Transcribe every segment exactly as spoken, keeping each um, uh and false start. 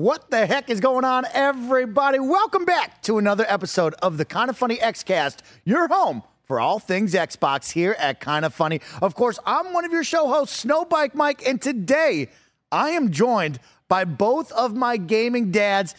What the heck is going on, everybody? Welcome back to another episode of the Kinda Funny X-Cast, your home for all things Xbox here at Kinda Funny. Of course, I'm one of your show hosts, Snowbike Mike, and today I am joined by both of my gaming dads,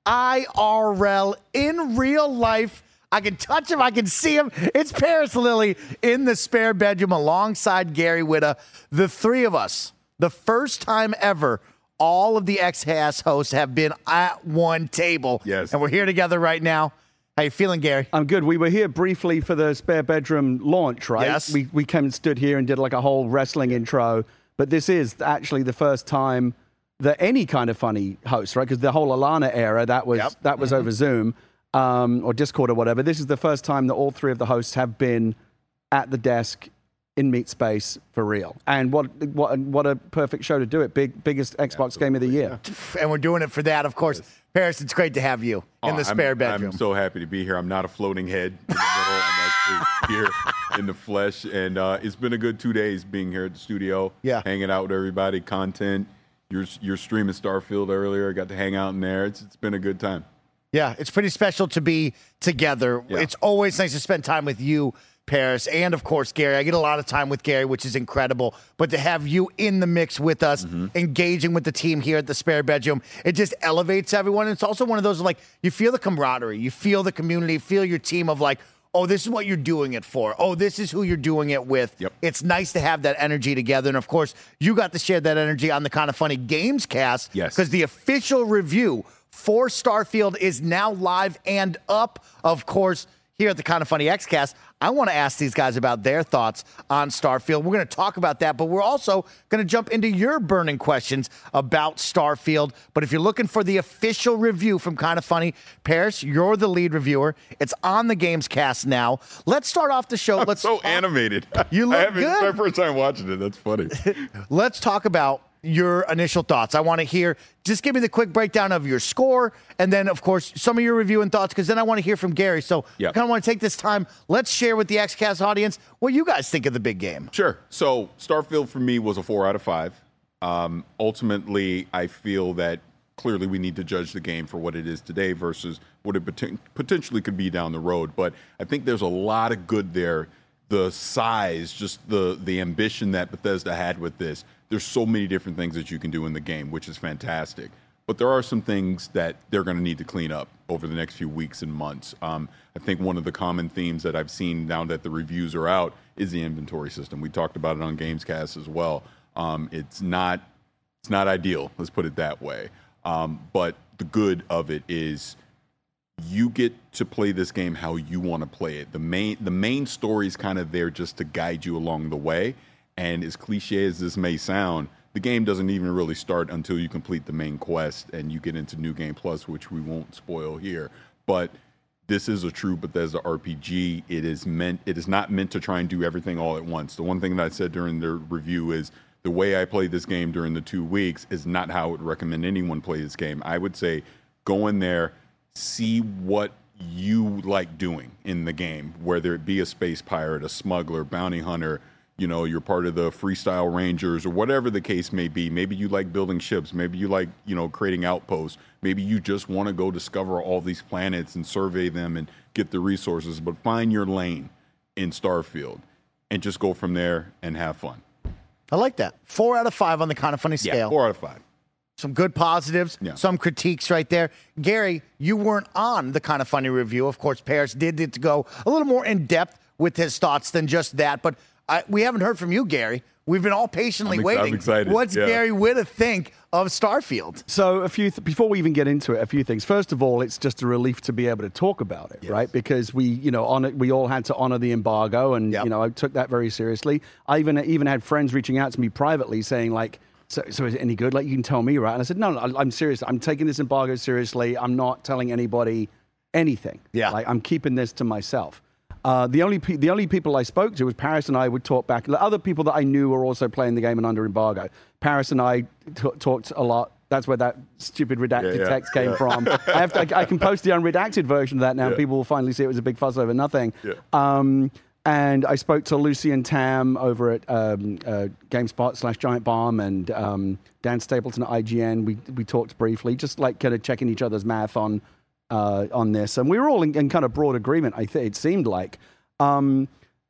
I R L, in real life. I can touch him. I can see him. It's Paris Lilly in the spare bedroom alongside Gary Whitta. The three of us, the first time ever, all of the X-Cast hosts have been at one table. Yes. And we're here together right now. How you feeling, Gary? I'm good. We were here briefly for the spare bedroom launch, right? Yes. We, we came and stood here and did like a whole wrestling intro. But this is actually the first time that any Kinda Funny host, right? Because the whole Alana era, that was, Yep. that was over Zoom. Um, or Discord or whatever. This is the first time that all three of the hosts have been at the desk in meat space for real. And what what what a perfect show to do it. Big biggest Xbox Absolutely, game of the year. Yeah. And we're doing it for that, of course. Yes. Paris, it's great to have you in Oh, the spare I'm, bedroom. I'm so happy to be here. I'm not a floating head in the middle. I'm actually here in the flesh. And uh, it's been a good two days being here at the studio, yeah. hanging out with everybody, content. You're, you're streaming Starfield earlier. I got to hang out in there. It's, it's been a good time. Yeah, it's pretty special to be together. Yeah. It's always nice to spend time with you, Paris, and of course, Gary. I get a lot of time with Gary, which is incredible. But to have you in the mix with us, mm-hmm. engaging with the team here at the spare bedroom, it just elevates everyone. It's also one of those, like, you feel the camaraderie, you feel the community, feel your team of like, oh, this is what you're doing it for. Oh, this is who you're doing it with. Yep. It's nice to have that energy together. And of course, you got to share that energy on the Kinda Funny Games Cast. Yes. Because the official review for Starfield is now live and up. Of course, here at the Kinda Funny X-Cast, I want to ask these guys about their thoughts on Starfield. We're going to talk about that, but we're also going to jump into your burning questions about Starfield. But if you're looking for the official review from Kinda Funny, Paris, you're the lead reviewer. It's on the Games Cast now. Let's start off the show. I'm Let's so talk- animated. You look I haven't, good. It's my first time watching it. That's funny. Let's talk about your initial thoughts. I want to hear, just give me the quick breakdown of your score, and then, of course, some of your review and thoughts, because then I want to hear from Gary. So yep. I kind of want to take this time. Let's share with the X-Cast audience what you guys think of the big game. Sure. So Starfield for me was a four out of five. Um, ultimately, I feel that clearly we need to judge the game for what it is today versus what it pot- potentially could be down the road. But I think there's a lot of good there. The size, just the the ambition that Bethesda had with this. There's so many different things that you can do in the game, which is fantastic. But there are some things that they're going to need to clean up over the next few weeks and months. Um, I think one of the common themes that I've seen now that the reviews are out is the inventory system. We talked about it on Gamescast as well. Um, it's not it's not ideal, let's put it that way. Um, but the good of it is you get to play this game how you want to play it. The main the main story is kind of there just to guide you along the way. And as cliche as this may sound, the game doesn't even really start until you complete the main quest and you get into New Game Plus, which we won't spoil here. But this is a true Bethesda R P G. It is meant. It is not meant to try and do everything all at once. The one thing that I said during the review is the way I played this game during the two weeks is not how I would recommend anyone play this game. I would say go in there, see what you like doing in the game, whether it be a space pirate, a smuggler, bounty hunter, you know, you're part of the freestyle rangers or whatever the case may be. Maybe you like building ships. Maybe you like, you know, creating outposts. Maybe you just want to go discover all these planets and survey them and get the resources, but find your lane in Starfield and just go from there and have fun. I like that. Four out of five on the Kinda Funny scale. Yeah, four out of five. Some good positives, yeah. some critiques right there. Gary, you weren't on the Kinda Funny review. Of course, Paris did get to go a little more in depth with his thoughts than just that, but I, we haven't heard from you, Gary. We've been all patiently I'm ex- waiting. I'm excited. What's yeah. Gary Whitta think of Starfield? So a few th- before we even get into it, a few things. First of all, it's just a relief to be able to talk about it, yes. right? Because we, you know, honor, we all had to honor the embargo, and yep. you know, I took that very seriously. I even even had friends reaching out to me privately saying like, "So, so is it any good? Like, you can tell me, right?" And I said, "No, no, I'm serious. I'm taking this embargo seriously. I'm not telling anybody anything. Yeah, like I'm keeping this to myself." Uh, the only pe- the only people I spoke to was Paris and I would talk back. Other people that I knew were also playing the game and under embargo. Paris and I t- talked a lot. That's where that stupid redacted yeah, yeah. text came yeah. from. I have to, I, I can post the unredacted version of that now. Yeah. People will finally see it was a big fuss over nothing. Yeah. Um, And I spoke to Lucy and Tam over at um, uh, GameSpot slash Giant Bomb and um, Dan Stapleton at I G N. We we talked briefly, just like kind of checking each other's math on uh, on this, and we were all in, in kind of broad agreement. I think it seemed like. Um,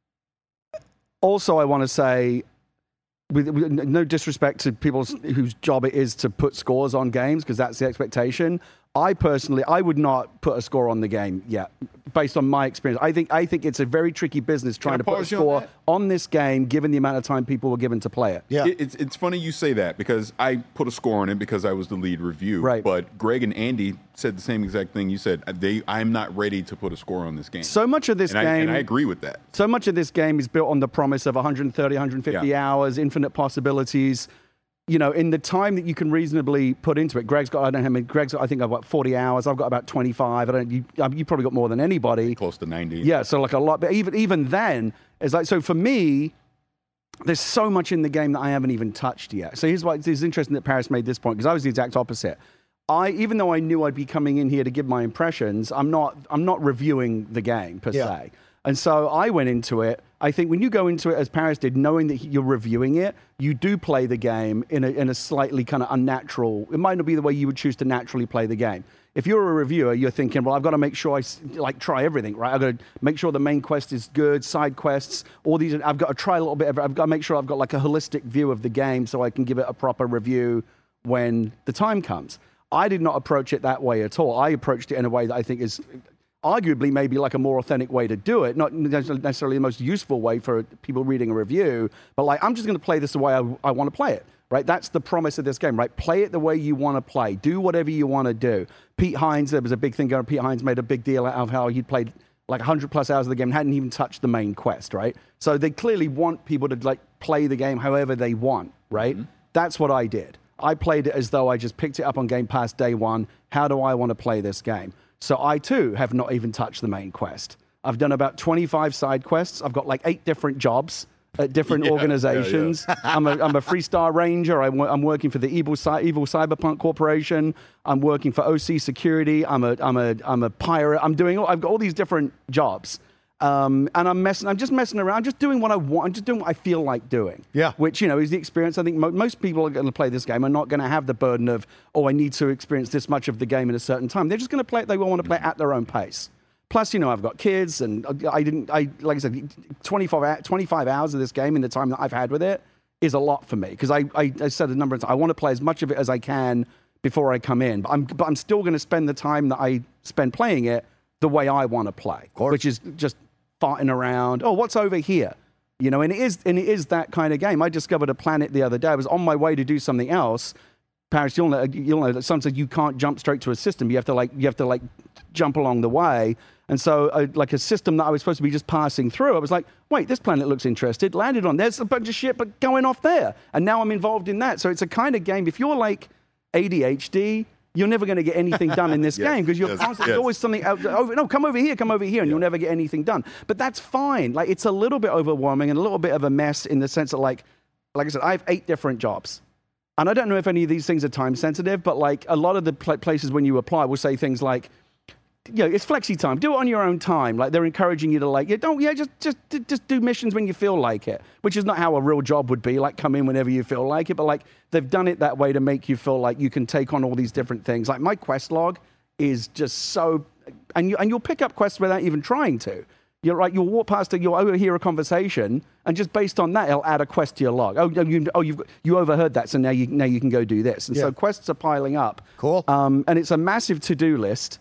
also, I want to say, with, with no disrespect to people whose job it is to put scores on games, because that's the expectation. I personally, I would not put a score on the game yet, based on my experience. I think I think it's a very tricky business trying to put a score on, on this game, given the amount of time people were given to play it. Yeah, it, it's it's funny you say that, because I put a score on it because I was the lead review. Right. But Greg and Andy said the same exact thing you said. They, I'm not ready to put a score on this game. So much of this and game, I, and I agree with that. So much of this game is built on the promise of one hundred thirty, one hundred fifty yeah. hours, infinite possibilities. You know, in the time that you can reasonably put into it. Greg's got, I don't know how many, Greg's got, I think I've got forty hours. I've got about twenty-five. I don't, you, you probably got more than anybody. Close to ninety. Yeah, so like a lot. But even, even then, it's like, so for me, there's so much in the game that I haven't even touched yet. So here's why it's interesting that Paris made this point, because I was the exact opposite. I, even though I knew I'd be coming in here to give my impressions, I'm not, I'm not reviewing the game per yeah. se. And so I went into it. I think when you go into it, as Paris did, knowing that you're reviewing it, you do play the game in a, in a slightly kind of unnatural, it might not be the way you would choose to naturally play the game. If you're a reviewer, you're thinking, well, I've got to make sure I like try everything, right? I've got to make sure the main quest is good, side quests, all these, I've got to try a little bit of, I've got to make sure I've got like a holistic view of the game so I can give it a proper review when the time comes. I did not approach it that way at all. I approached it in a way that I think is arguably maybe like a more authentic way to do it, not necessarily the most useful way for people reading a review, but like, I'm just going to play this the way I, I want to play it, right? That's the promise of this game, right? Play it the way you want to play. Do whatever you want to do. Pete Hines, there was a big thing going on. Pete Hines made a big deal out of how he'd played like one hundred plus hours of the game and hadn't even touched the main quest, right? So they clearly want people to like play the game however they want, right? Mm-hmm. That's what I did. I played it as though I just picked it up on Game Pass day one. How do I want to play this game? So I, too, have not even touched the main quest. I've done about twenty-five side quests. I've got like eight different jobs at different yeah, organizations. Yeah, yeah. I'm, a, I'm a Freestar Ranger. I'm, I'm working for the Evil, Evil Cyberpunk Corporation. I'm working for O C Security. I'm a, I'm a, I'm a pirate. I'm doing, I've got all these different jobs. Um, and I'm messing, I'm just messing around. I'm just doing what I want. I'm just doing what I feel like doing. Yeah. Which, you know, is the experience. I think mo- most people are going to play this game are not going to have the burden of, oh, I need to experience this much of the game in a certain time. They're just going to play it. They will want to play it at their own pace. Plus, you know, I've got kids and I didn't, I, like I said, twenty-five, twenty-five hours of this game in the time that I've had with it is a lot for me. Because I, I, I said a number of times, I want to play as much of it as I can before I come in. But I'm, but I'm still going to spend the time that I spend playing it the way I want to play, which is just farting around. Oh, what's over here? You know, and it is, and it is that kind of game. I discovered a planet the other day. I was on my way to do something else. Paris, you'll know, you'll know that sometimes you can't jump straight to a system. You have to like, you have to like jump along the way. And so, uh, like a system that I was supposed to be just passing through, I was like, wait, this planet looks interested. Landed on, there's a bunch of shit, but going off there, and now I'm involved in that. So it's a kind of game. If you're like A D H D, you're never going to get anything done in this yes, game because you're yes, constantly, yes. there's always something out. Over, no, come over here, come over here, and yeah. you'll never get anything done. But that's fine. Like, it's a little bit overwhelming and a little bit of a mess in the sense that, like, like I said, I have eight different jobs. And I don't know if any of these things are time sensitive, but like a lot of the pl- places when you apply will say things like, you know, it's flexi time. Do it on your own time. Like they're encouraging you to like, yeah, don't, yeah, just, just, just do missions when you feel like it, which is not how a real job would be. Like come in whenever you feel like it, but like they've done it that way to make you feel like you can take on all these different things. Like my quest log is just so, and you and you'll pick up quests without even trying to. You're right. You'll walk past it. You'll overhear a conversation, and just based on that, it'll add a quest to your log. Oh, you, oh, you've you overheard that, so now you now you can go do this. And yeah. so quests are piling up. Cool. Um, and it's a massive to-do list.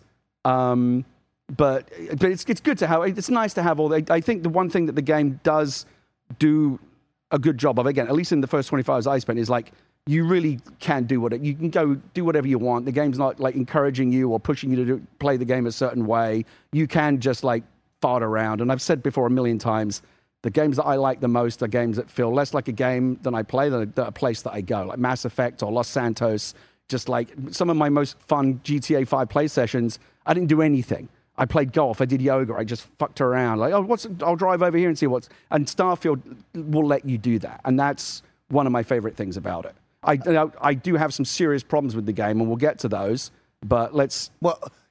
Um, but but it's it's good to have. It's nice to have all. The, I think the one thing that the game does do a good job of, again, at least in the first twenty-five hours I spent, is like you really can do what it, you can go do whatever you want. The game's not like encouraging you or pushing you to do, play the game a certain way. You can just like fart around. And I've said before a million times, the games that I like the most are games that feel less like a game than I play than a, than a place that I go, like Mass Effect or Los Santos. Just like some of my most fun G T A five play sessions, I didn't do anything. I played golf, I did yoga, I just fucked around. Like, oh, what's? I'll drive over here and see what's. And Starfield will let you do that, and that's one of my favorite things about it. I I do have some serious problems with the game, and we'll get to those. But let's. Well,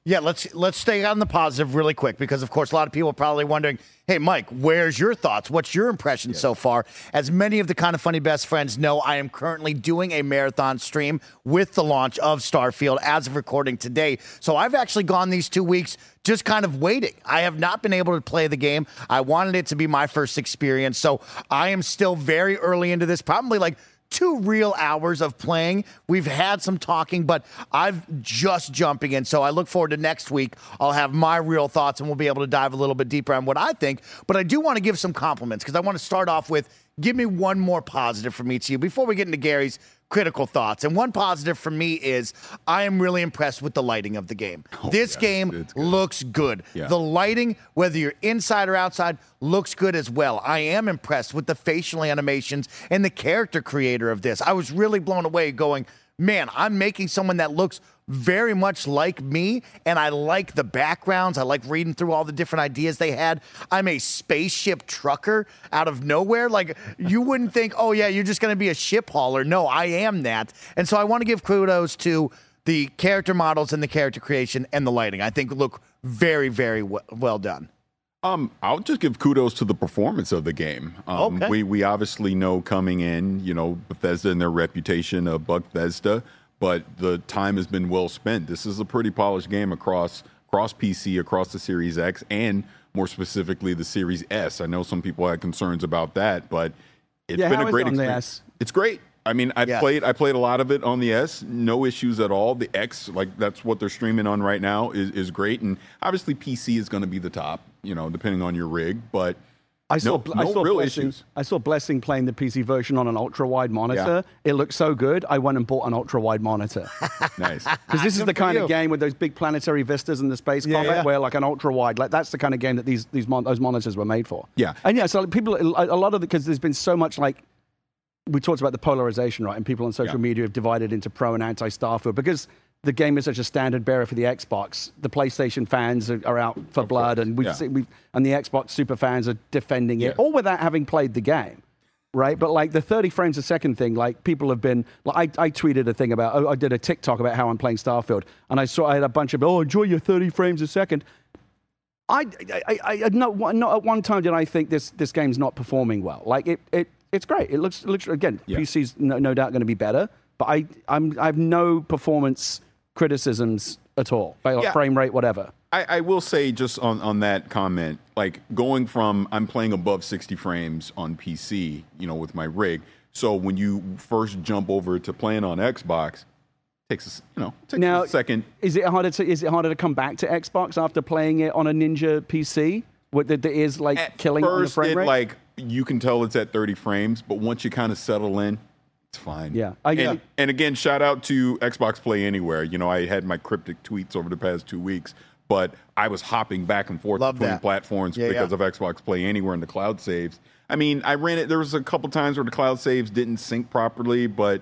Yeah, let's let's stay on the positive really quick because, of course, a lot of people are probably wondering, hey, Mike, where's your thoughts? What's your impression yes. so far? As many of the Kind of Funny best friends know, I am currently doing a marathon stream with the launch of Starfield as of recording today. So I've actually gone these two weeks just kind of waiting. I have not been able to play the game. I wanted it to be my first experience. So I am still very early into this, probably like two real hours of playing. We've had some talking, but I've just jumping in. So I look forward to next week. I'll have my real thoughts and we'll be able to dive a little bit deeper on what I think. But I do want to give some compliments because I want to start off with, give me one more positive from each of you before we get into Gary's critical thoughts. And one positive for me is I am really impressed with the lighting of the game. Oh, this yeah, game good. looks good. Yeah. The lighting, whether you're inside or outside, looks good as well. I am impressed with the facial animations and the character creator of this. I was really blown away going, man, I'm making someone that looks very much like me, and I like the backgrounds. I like reading through all the different ideas they had. I'm a spaceship trucker out of nowhere. Like, you wouldn't think, oh, yeah, you're just going to be a ship hauler. No, I am that. And so I want to give kudos to the character models and the character creation and the lighting. I think look very, very w- well done. Um, I'll just give kudos to the performance of the game. Um, okay. We we obviously know coming in, you know, Bethesda and their reputation of Buckthesda, but the time has been well spent. This is a pretty polished game across across P C, across the Series X, and more specifically the Series S. I know some people had concerns about that, but it's yeah, been how a great is it on experience. The S? It's great. I mean, I yeah. played I played a lot of it on the S, no issues at all. The X, like that's what they're streaming on right now, is, is great. And obviously P C is going to be the top, you know, depending on your rig, but I saw, no, I no saw real Blessing, issues. I saw Blessing playing the P C version on an ultra-wide monitor. Yeah. It looked so good, I went and bought an ultra-wide monitor. Nice. Because this is the kind you. of game with those big planetary vistas and the space yeah, combat yeah. where like an ultra-wide, like that's the kind of game that these, these mon- those monitors were made for. Yeah. And yeah, so like, people, a, a lot of the, because there's been so much like, we talked about the polarization, right? And people on social yeah. media have divided into pro and anti-Starfield because the game is such a standard bearer for the Xbox. The PlayStation fans are, are out for of blood, course. and we've, yeah. seen, we've and the Xbox super fans are defending it, yeah. all without having played the game, right? But like the thirty frames a second thing, like people have been. Like I, I tweeted a thing about. I did a TikTok about how I'm playing Starfield, and I saw I had a bunch of oh enjoy your thirty frames a second. I, I, I, I not, not at one time did I think this this game's not performing well. Like it, it it's great. It looks, it looks again, yeah. P C's no, no doubt going to be better, but I, I'm, I have no performance criticisms at all, like yeah. frame rate, whatever. I, I will say just on, on that comment, like going from I'm playing above sixty frames on P C, you know, with my rig. So when you first jump over to playing on Xbox, takes a, you know takes now, a second. Is it harder to is it harder to come back to Xbox after playing it on a Ninja P C? What that is like At killing first, on the frame rate? It, like you can tell it's at thirty frames, but once you kind of settle in, it's fine. Yeah. I, and, yeah. and again, shout out to Xbox Play Anywhere. You know, I had my cryptic tweets over the past two weeks, but I was hopping back and forth Love between that. platforms yeah, because yeah. of Xbox Play Anywhere and the cloud saves. I mean, I ran it. There was a couple times where the cloud saves didn't sync properly, but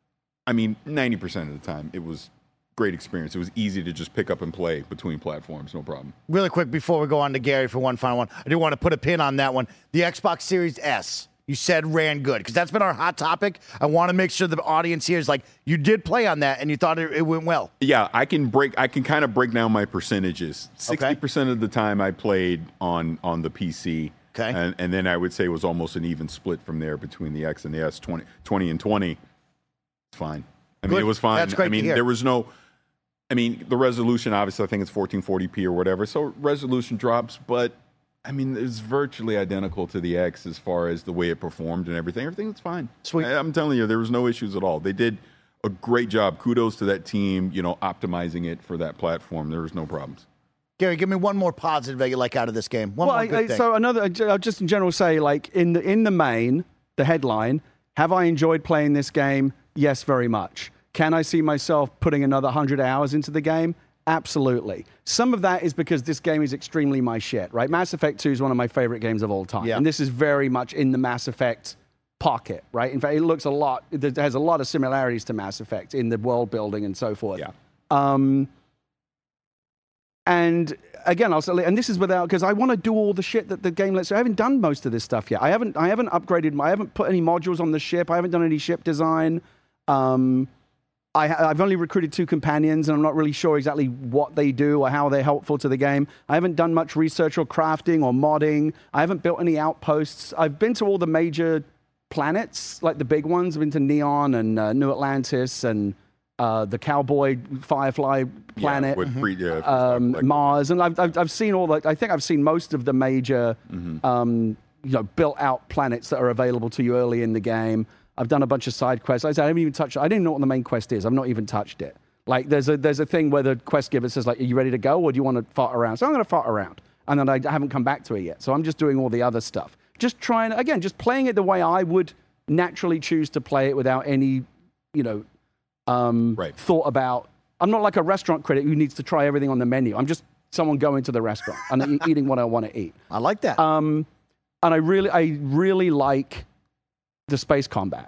I mean, ninety percent of the time, it was great experience. It was easy to just pick up and play between platforms, no problem. Really quick before we go on to Gary for one final one, I do want to put a pin on that one. The Xbox Series S, you said ran good because that's been our hot topic. I want to make sure the audience here is like, you did play on that and you thought it, it went well. Yeah, I can break. I can kind of break down my percentages. Sixty percent of the time I played on on the P C. Okay. And, and then I would say it was almost an even split from there between the X and the S, twenty, twenty and twenty. It's fine. I mean, Good. it was fine. That's great I mean, to hear. there was no. I mean, the resolution, obviously, I think it's fourteen forty p or whatever. So resolution drops, but I mean, it's virtually identical to the X as far as the way it performed and everything. Everything was fine. Sweet. I, I'm telling you, there was no issues at all. They did a great job. Kudos to that team, you know, optimizing it for that platform. There was no problems. Gary, give me one more positive that you like out of this game. One well, more good I, thing. so another, I'll just in general say, like in the in the main, the headline: have I enjoyed playing this game? Yes, very much. Can I see myself putting another hundred hours into the game? Absolutely. Some of that is because this game is extremely my shit, right? Mass Effect two is one of my favorite games of all time. Yeah. And this is very much in the Mass Effect pocket, right? In fact, it looks a lot, it has a lot of similarities to Mass Effect in the world building and so forth. Yeah. Um, and again, I'll say, and this is without, because I want to do all the shit that the game lets. I haven't done most of this stuff yet. I haven't, I haven't upgraded, my, I haven't put any modules on the ship. I haven't done any ship design. Um, I, I've only recruited two companions, and I'm not really sure exactly what they do or how they're helpful to the game. I haven't done much research or crafting or modding. I haven't built any outposts. I've been to all the major planets, like the big ones. I've been to Neon and uh, New Atlantis and uh, the Cowboy Firefly planet, yeah, with free, yeah, um, like, Mars, and I've, I've I've seen all the. I think I've seen most of the major, mm-hmm. um, you know, built-out planets that are available to you early in the game. I've done a bunch of side quests. I said I haven't even touched. I didn't know what the main quest is. I've not even touched it. Like there's a there's a thing where the quest giver says like, "Are you ready to go, or do you want to fart around?" So I'm going to fart around, and then I haven't come back to it yet. So I'm just doing all the other stuff. Just trying again, just playing it the way I would naturally choose to play it without any, you know, um, right. thought about. I'm not like a restaurant critic who needs to try everything on the menu. I'm just someone going to the restaurant and eating what I want to eat. I like that. Um, and I really I really like the space combat.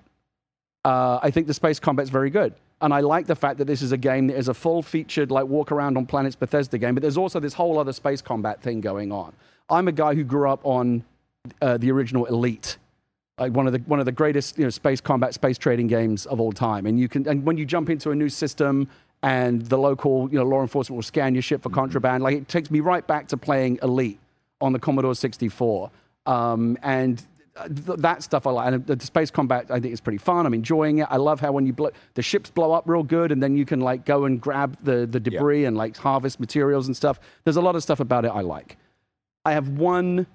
Uh, I think the space combat's very good. And I like the fact that this is a game that is a full-featured, like, walk-around on planets Bethesda game, but there's also this whole other space combat thing going on. I'm a guy who grew up on uh, the original Elite, like one of the one of the greatest, you know, space combat, space trading games of all time. And you can, and when you jump into a new system and the local, you know, law enforcement will scan your ship for contraband, like, it takes me right back to playing Elite on the Commodore sixty-four. Um, and th- that stuff I like. And the, the space combat, I think, is pretty fun. I'm enjoying it. I love how when you blow, the ships blow up real good, and then you can like go and grab the, the debris yeah. and like harvest materials and stuff. There's a lot of stuff about it I like. I have one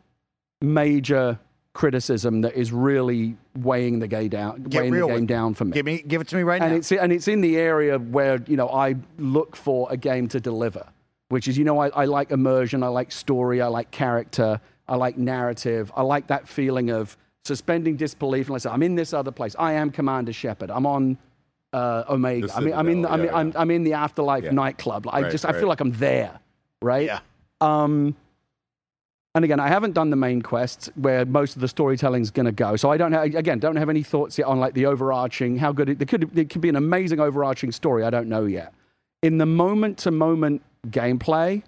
major criticism that is really weighing the game down, Get weighing real the game with down for me. Give me, give it to me right and now. It's, and it's in the area where, you know, I look for a game to deliver, which is, you know, I, I like immersion, I like story, I like character, I like narrative. I like that feeling of suspending disbelief. And like I say, I'm in this other place. I am Commander Shepard. I'm on uh, Omega. I mean, I'm in. The, yeah, I'm, yeah. I'm, I'm in the Afterlife yeah. nightclub. I right, just. right. I feel like I'm there. Right. Yeah. Um, and again, I haven't done the main quests where most of the storytelling is going to go. So I don't have, again, don't have any thoughts yet on like the overarching, how good it, there could, it could be an amazing overarching story. I don't know yet. In the moment to moment gameplay,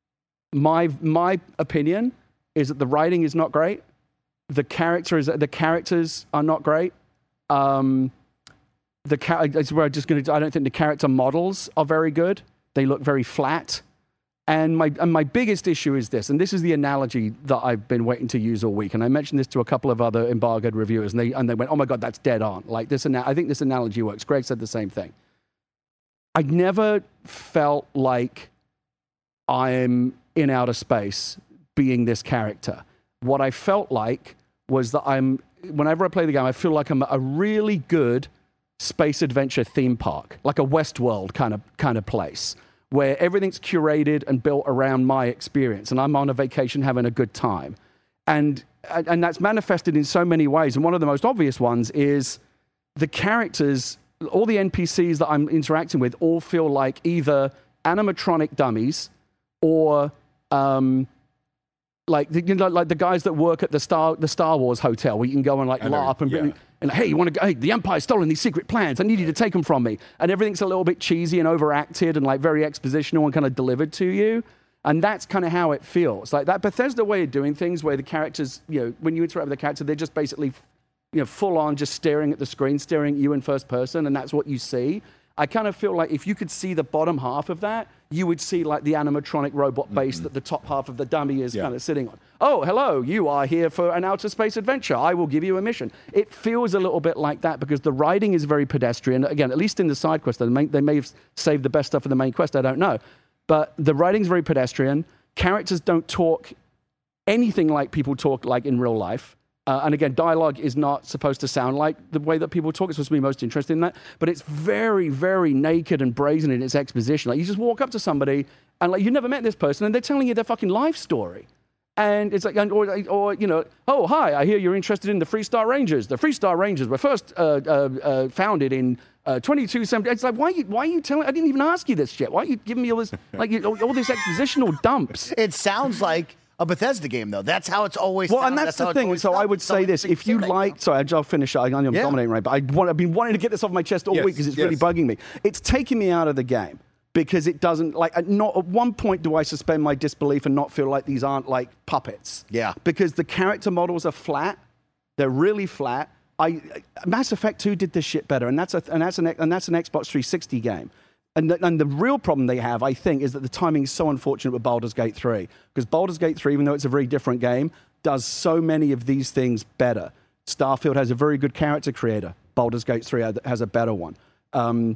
my, my opinion is that the writing is not great. The character is, the characters are not great. Um, the char- that's where I'm just going to, I don't think the character models are very good. They look very flat. And my and my biggest issue is this, and this is the analogy that I've been waiting to use all week. And I mentioned this to a couple of other embargoed reviewers, and they and they went, "Oh my God, that's dead on!" Like this, ana- I think this analogy works. Greg said the same thing. I never felt like I'm in outer space being this character. What I felt like was that I'm, whenever I play the game, I feel like I'm a really good space adventure theme park, like a Westworld kind of kind of place, where everything's curated and built around my experience, and I'm on a vacation having a good time. And, and that's manifested in so many ways, and one of the most obvious ones is the characters, all the N P Cs that I'm interacting with all feel like either animatronic dummies or um, like, the, you know, like the guys that work at the Star the Star Wars hotel, where you can go and like LARP and, yeah. and hey, you want to go? Hey, the Empire's stolen these secret plans. I need you to take them from me. And everything's a little bit cheesy and overacted and like very expositional and kind of delivered to you. And that's kind of how it feels. Like that Bethesda way of doing things, where the characters, you know, when you interact with the character, they're just basically, you know, full on just staring at the screen, staring at you in first person, and that's what you see. I kind of feel like if you could see the bottom half of that, you would see like the animatronic robot base mm-hmm. that the top half of the dummy is yeah. kind of sitting on. Oh, hello, you are here for an outer space adventure. I will give you a mission. It feels a little bit like that because the writing is very pedestrian. Again, at least in the side quest, they may, they may have saved the best stuff for the main quest, I don't know. But the writing's very pedestrian. Characters don't talk anything like people talk like in real life. Uh, and again, dialogue is not supposed to sound like the way that people talk. It's supposed to be most interested in that. But it's very, very naked and brazen in its exposition. Like you just walk up to somebody and like you've never met this person and they're telling you their fucking life story. And it's like, or, or you know, oh, hi, I hear you're interested in the Freestar Rangers. The Freestar Rangers were first uh, uh, uh, founded in uh, twenty-two seventy. It's like, why are, you, why are you telling, I didn't even ask you this shit. Why are you giving me all this, like, you, all, all this expositional dumps? It sounds like a Bethesda game, though. That's how it's always. Well, sound. and that's, that's the thing. So I would say this: if you like, sorry, I'll finish. I know I'm yeah. dominating, right? But I want, I've been wanting to get this off my chest all yes, week because it's yes. really bugging me. It's taking me out of the game because it doesn't like. At not at one point do I suspend my disbelief and not feel like these aren't like puppets. Yeah. Because the character models are flat. They're really flat. I Mass Effect two did this shit better, and that's a and that's an and that's an Xbox three sixty game. And the, and the real problem they have, I think, is that the timing is so unfortunate with Baldur's Gate three. Because Baldur's Gate three, even though it's a very different game, does so many of these things better. Starfield has a very good character creator. Baldur's Gate three has a better one. Um,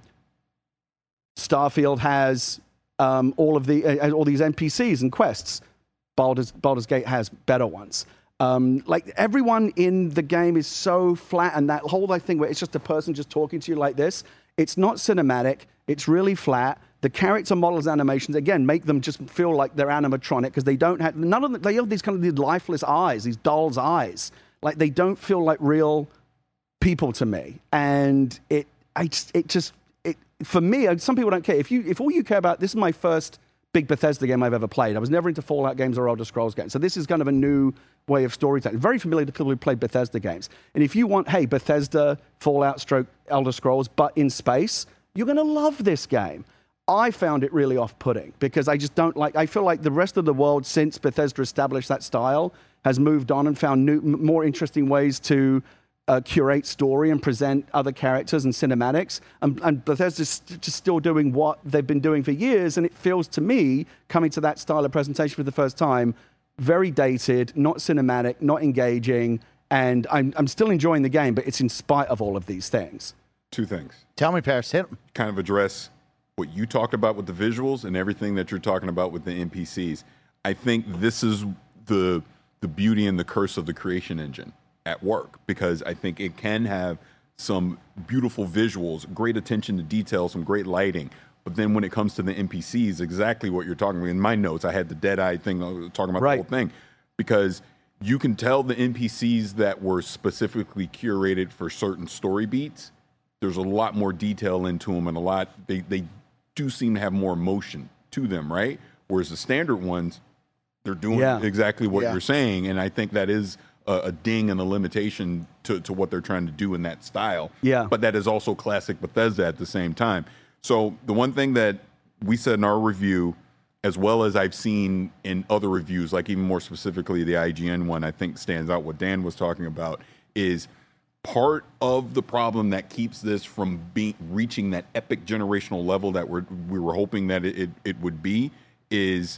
Starfield has um, all of the uh, all these N P Cs and quests. Baldur's, Baldur's Gate has better ones. Um, like everyone in the game is so flat, and that whole like, thing where it's just a person just talking to you like this. It's not cinematic. It's really flat. The character models, animations, again, make them just feel like they're animatronic because they don't have none of them. They have these kind of these lifeless eyes, these doll's eyes. Like they don't feel like real people to me. And it, I just, it just, it for me. Some people don't care. If you, if all you care about, this is my first big Bethesda game I've ever played. I was never into Fallout games or Elder Scrolls games. So this is kind of a new way of storytelling. Very familiar to people who played Bethesda games. And if you want, hey, Bethesda, Fallout, stroke, Elder Scrolls, but in space, you're going to love this game. I found it really off-putting because I just don't like, I feel like the rest of the world since Bethesda established that style has moved on and found new, more interesting ways to uh, curate story and present other characters and cinematics. And, and Bethesda's just still doing what they've been doing for years. And it feels to me, coming to that style of presentation for the first time, very dated, not cinematic, not engaging. And I'm, I'm still enjoying the game, but it's in spite of all of these things. Two things. Tell me, Paris, hit 'em. Kind of address what you talked about with the visuals and everything that you're talking about with the N P Cs. I think this is the the beauty and the curse of the creation engine at work, because I think it can have some beautiful visuals, great attention to detail, some great lighting. But then when it comes to the N P Cs, exactly what you're talking about. In my notes, I had the dead-eye thing, talking about right. the whole thing, because you can tell the N P Cs that were specifically curated for certain story beats. There's a lot more detail into them, and a lot, they, they do seem to have more emotion to them, right? Whereas the standard ones, they're doing yeah. exactly what yeah. you're saying, and I think that is a, a ding and a limitation to, to what they're trying to do in that style. Yeah. But that is also classic Bethesda at the same time. So the one thing that we said in our review, as well as I've seen in other reviews, like even more specifically the I G N one, I think stands out, what Dan was talking about, is part of the problem that keeps this from being reaching that epic generational level that we're, we were hoping that it, it, it would be is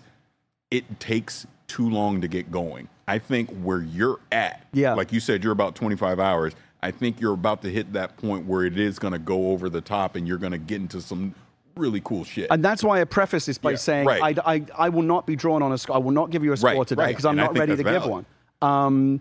it takes too long to get going. I think where you're at, yeah. like you said, you're about twenty-five hours. I think you're about to hit that point where it is going to go over the top and you're going to get into some really cool shit. And that's why I preface this by yeah, saying right. I, I, I will not be drawn on a score. I will not give you a score right, today because right. I'm and not ready to valid. give one. Um,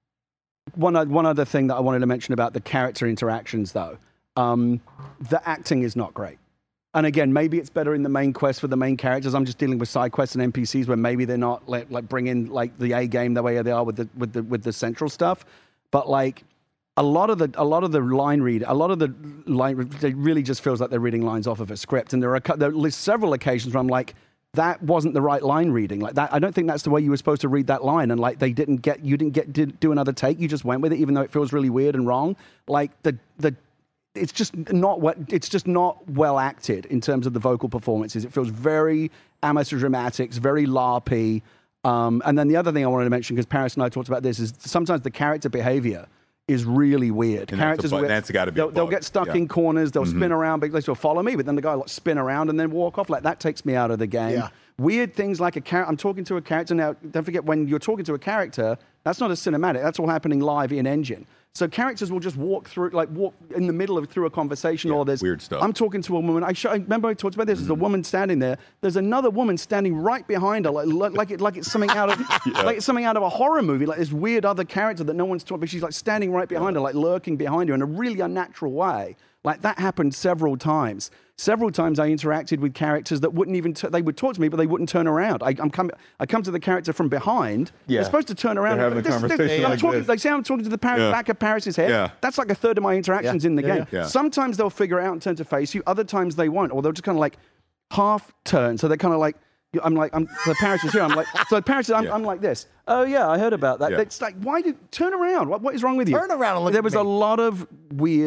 one. One other thing that I wanted to mention about the character interactions, though. Um, the acting is not great. And again, maybe it's better in the main quest for the main characters. I'm just dealing with side quests and N P Cs where maybe they're not like, like bringing like the A game the way they are with the with the with the central stuff. But like a lot of the a lot of the line read, a lot of the line, it really just feels like they're reading lines off of a script. And there are there are several occasions where I'm like, that wasn't the right line reading. Like that, I don't think that's the way you were supposed to read that line. And like they didn't get you didn't get did, do another take. You just went with it, even though it feels really weird and wrong. Like the the. It's just not what it's just not well acted in terms of the vocal performances. It feels very amateur dramatics, very LARPy. Um, and then the other thing I wanted to mention, because Paris and I talked about this, is sometimes the character behavior is really weird. And Characters, that's, a, that's got to be. they'll, they'll get stuck yeah. in corners. They'll mm-hmm. spin around, but they will follow me. But then the guy will like, spin around and then walk off. Like that takes me out of the game. Yeah. Weird things like a character. I'm talking to a character now. Don't forget, when you're talking to a character, that's not a cinematic. That's all happening live in engine. So characters will just walk through, like walk in the middle of through a conversation, yeah, or there's weird stuff. I'm talking to a woman. I, show, I remember I talked about this. There's mm-hmm. a woman standing there. There's another woman standing right behind her, like like it like it's something out of yeah. like it's something out of a horror movie. Like this weird other character that no one's talking. But she's like standing right behind yeah. her, like lurking behind her in a really unnatural way. Like that happened several times. Several times I interacted with characters that wouldn't even, t- they would talk to me, but they wouldn't turn around. I, I'm come, I come to the character from behind. Yeah. They're supposed to turn around. They're having this, a conversation this, I'm like talking, this. They say I'm talking to the par- Yeah. back of Paris's head. Yeah. That's like a third of my interactions Yeah. in the Yeah, game. yeah. Yeah. Sometimes they'll figure it out and turn to face you. Other times they won't. Or they'll just kind of like half turn. So they're kind of like, I'm like, I'm, so Paris is here. I'm like, so Paris is, I'm, Yeah. I'm like this. Oh yeah, I heard about that. Yeah. It's like, why did, turn around. What, what is wrong with you? Turn around and look There at was me. a lot of weird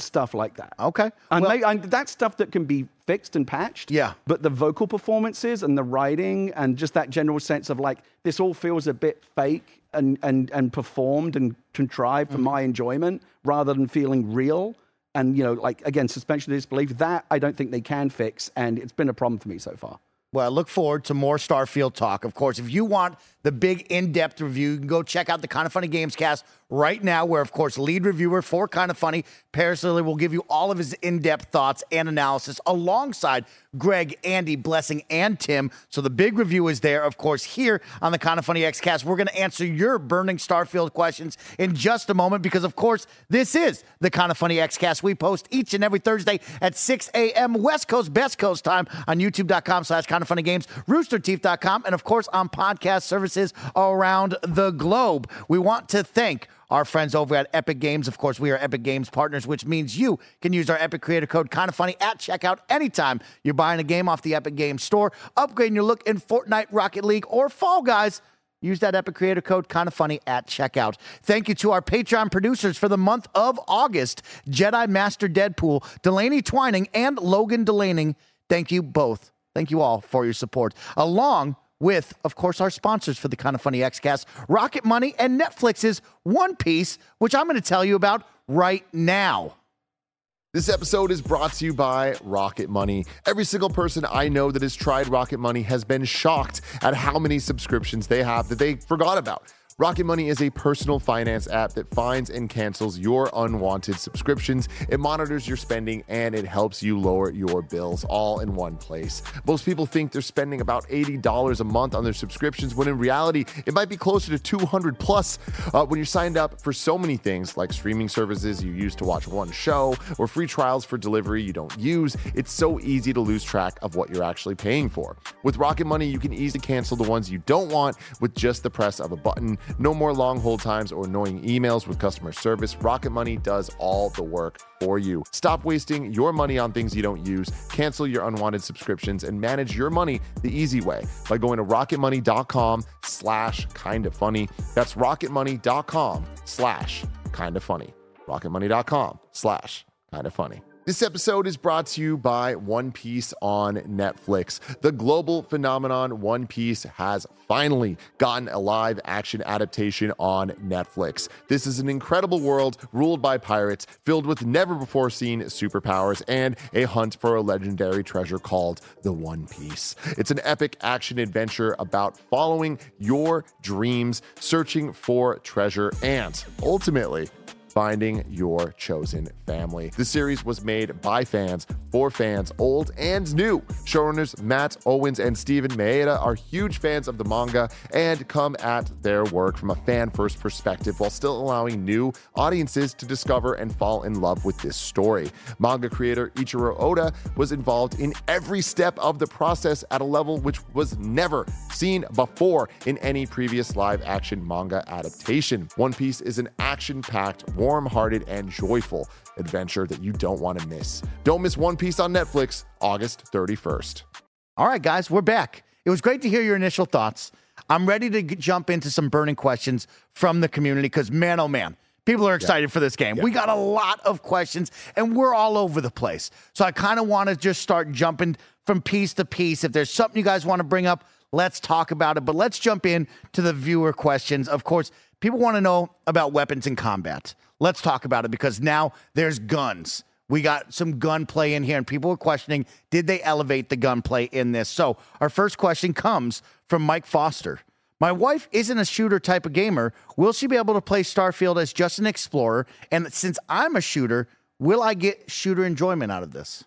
stuff like that. Okay. And, Well- may, and that's stuff that can be fixed and patched. Yeah. But the vocal performances and the writing and just that general sense of like, this all feels a bit fake and, and, and performed and contrived for Mm-hmm. my enjoyment rather than feeling real. And, you know, like, again, suspension of disbelief, that I don't think they can fix. And it's been a problem for me so far. Well, I look forward to more Starfield talk. Of course, if you want the big in-depth review, you can go check out the Kind of Funny Games cast right now, where, of course, lead reviewer for Kind of Funny, Paris Lily, will give you all of his in-depth thoughts and analysis alongside Greg, Andy, Blessing, and Tim. So the big review is there. Of course, here on the Kind of Funny X-Cast, we're going to answer your burning Starfield questions in just a moment because, of course, this is the Kind of Funny X-Cast. We post each and every Thursday at six a.m. West Coast, Best Coast time on youtube.com slash Kind of Funny Games, rooster teeth dot com, and, of course, on podcast services around the globe. We want to thank our friends over at Epic Games. Of course, we are Epic Games partners, which means you can use our Epic creator code KINDOFFUNNY at checkout anytime you're buying a game off the Epic Games store, upgrading your look in Fortnite, Rocket League, or Fall Guys. Use that Epic creator code KINDOFFUNNY at checkout. Thank you to our Patreon producers for the month of August, Jedi Master Deadpool, Delaney Twining, and Logan Delaney. Thank you both. Thank you all for your support. Along with, of course, our sponsors for the Kind of Funny X-Cast, Rocket Money and Netflix's One Piece, which I'm going to tell you about right now. This episode is brought to you by Rocket Money. Every single person I know that has tried Rocket Money has been shocked at how many subscriptions they have that they forgot about. Rocket Money is a personal finance app that finds and cancels your unwanted subscriptions. It monitors your spending and it helps you lower your bills all in one place. Most people think they're spending about eighty dollars a month on their subscriptions when in reality, it might be closer to two hundred plus uh, when you're signed up for so many things like streaming services you use to watch one show or free trials for delivery you don't use. It's so easy to lose track of what you're actually paying for. With Rocket Money, you can easily cancel the ones you don't want with just the press of a button. No more long hold times or annoying emails with customer service. Rocket Money does all the work for you. Stop wasting your money on things you don't use. Cancel your unwanted subscriptions and manage your money the easy way by going to rocketmoney.com slash kind of funny. That's rocketmoney.com slash kind of funny. rocketmoney.com slash kind of funny. This episode is brought to you by One Piece on Netflix. The global phenomenon One Piece has finally gotten a live action adaptation on Netflix. This is an incredible world ruled by pirates, filled with never before seen superpowers and a hunt for a legendary treasure called the One Piece. It's an epic action adventure about following your dreams, searching for treasure, and ultimately finding your chosen family. The series was made by fans, for fans, old and new. Showrunners Matt Owens and Steven Maeda are huge fans of the manga and come at their work from a fan-first perspective while still allowing new audiences to discover and fall in love with this story. Manga creator Ichiro Oda was involved in every step of the process at a level which was never seen before in any previous live-action manga adaptation. One Piece is an action-packed, warm-hearted, and joyful adventure that you don't want to miss. Don't miss One Piece on Netflix, August thirty-first. All right, guys, we're back. It was great to hear your initial thoughts. I'm ready to g- jump into some burning questions from the community because, man, oh, man, people are excited yeah. for this game. Yeah. We got a lot of questions, and we're all over the place. So I kind of want to just start jumping from piece to piece. If there's something you guys want to bring up, let's talk about it. But let's jump in to the viewer questions. Of course, people want to know about weapons in combat. Let's talk about it because now there's guns. We got some gunplay in here, and people are questioning, did they elevate the gunplay in this? So our first question comes from Mike Foster. My wife isn't a shooter type of gamer. Will she be able to play Starfield as just an explorer? And since I'm a shooter, will I get shooter enjoyment out of this?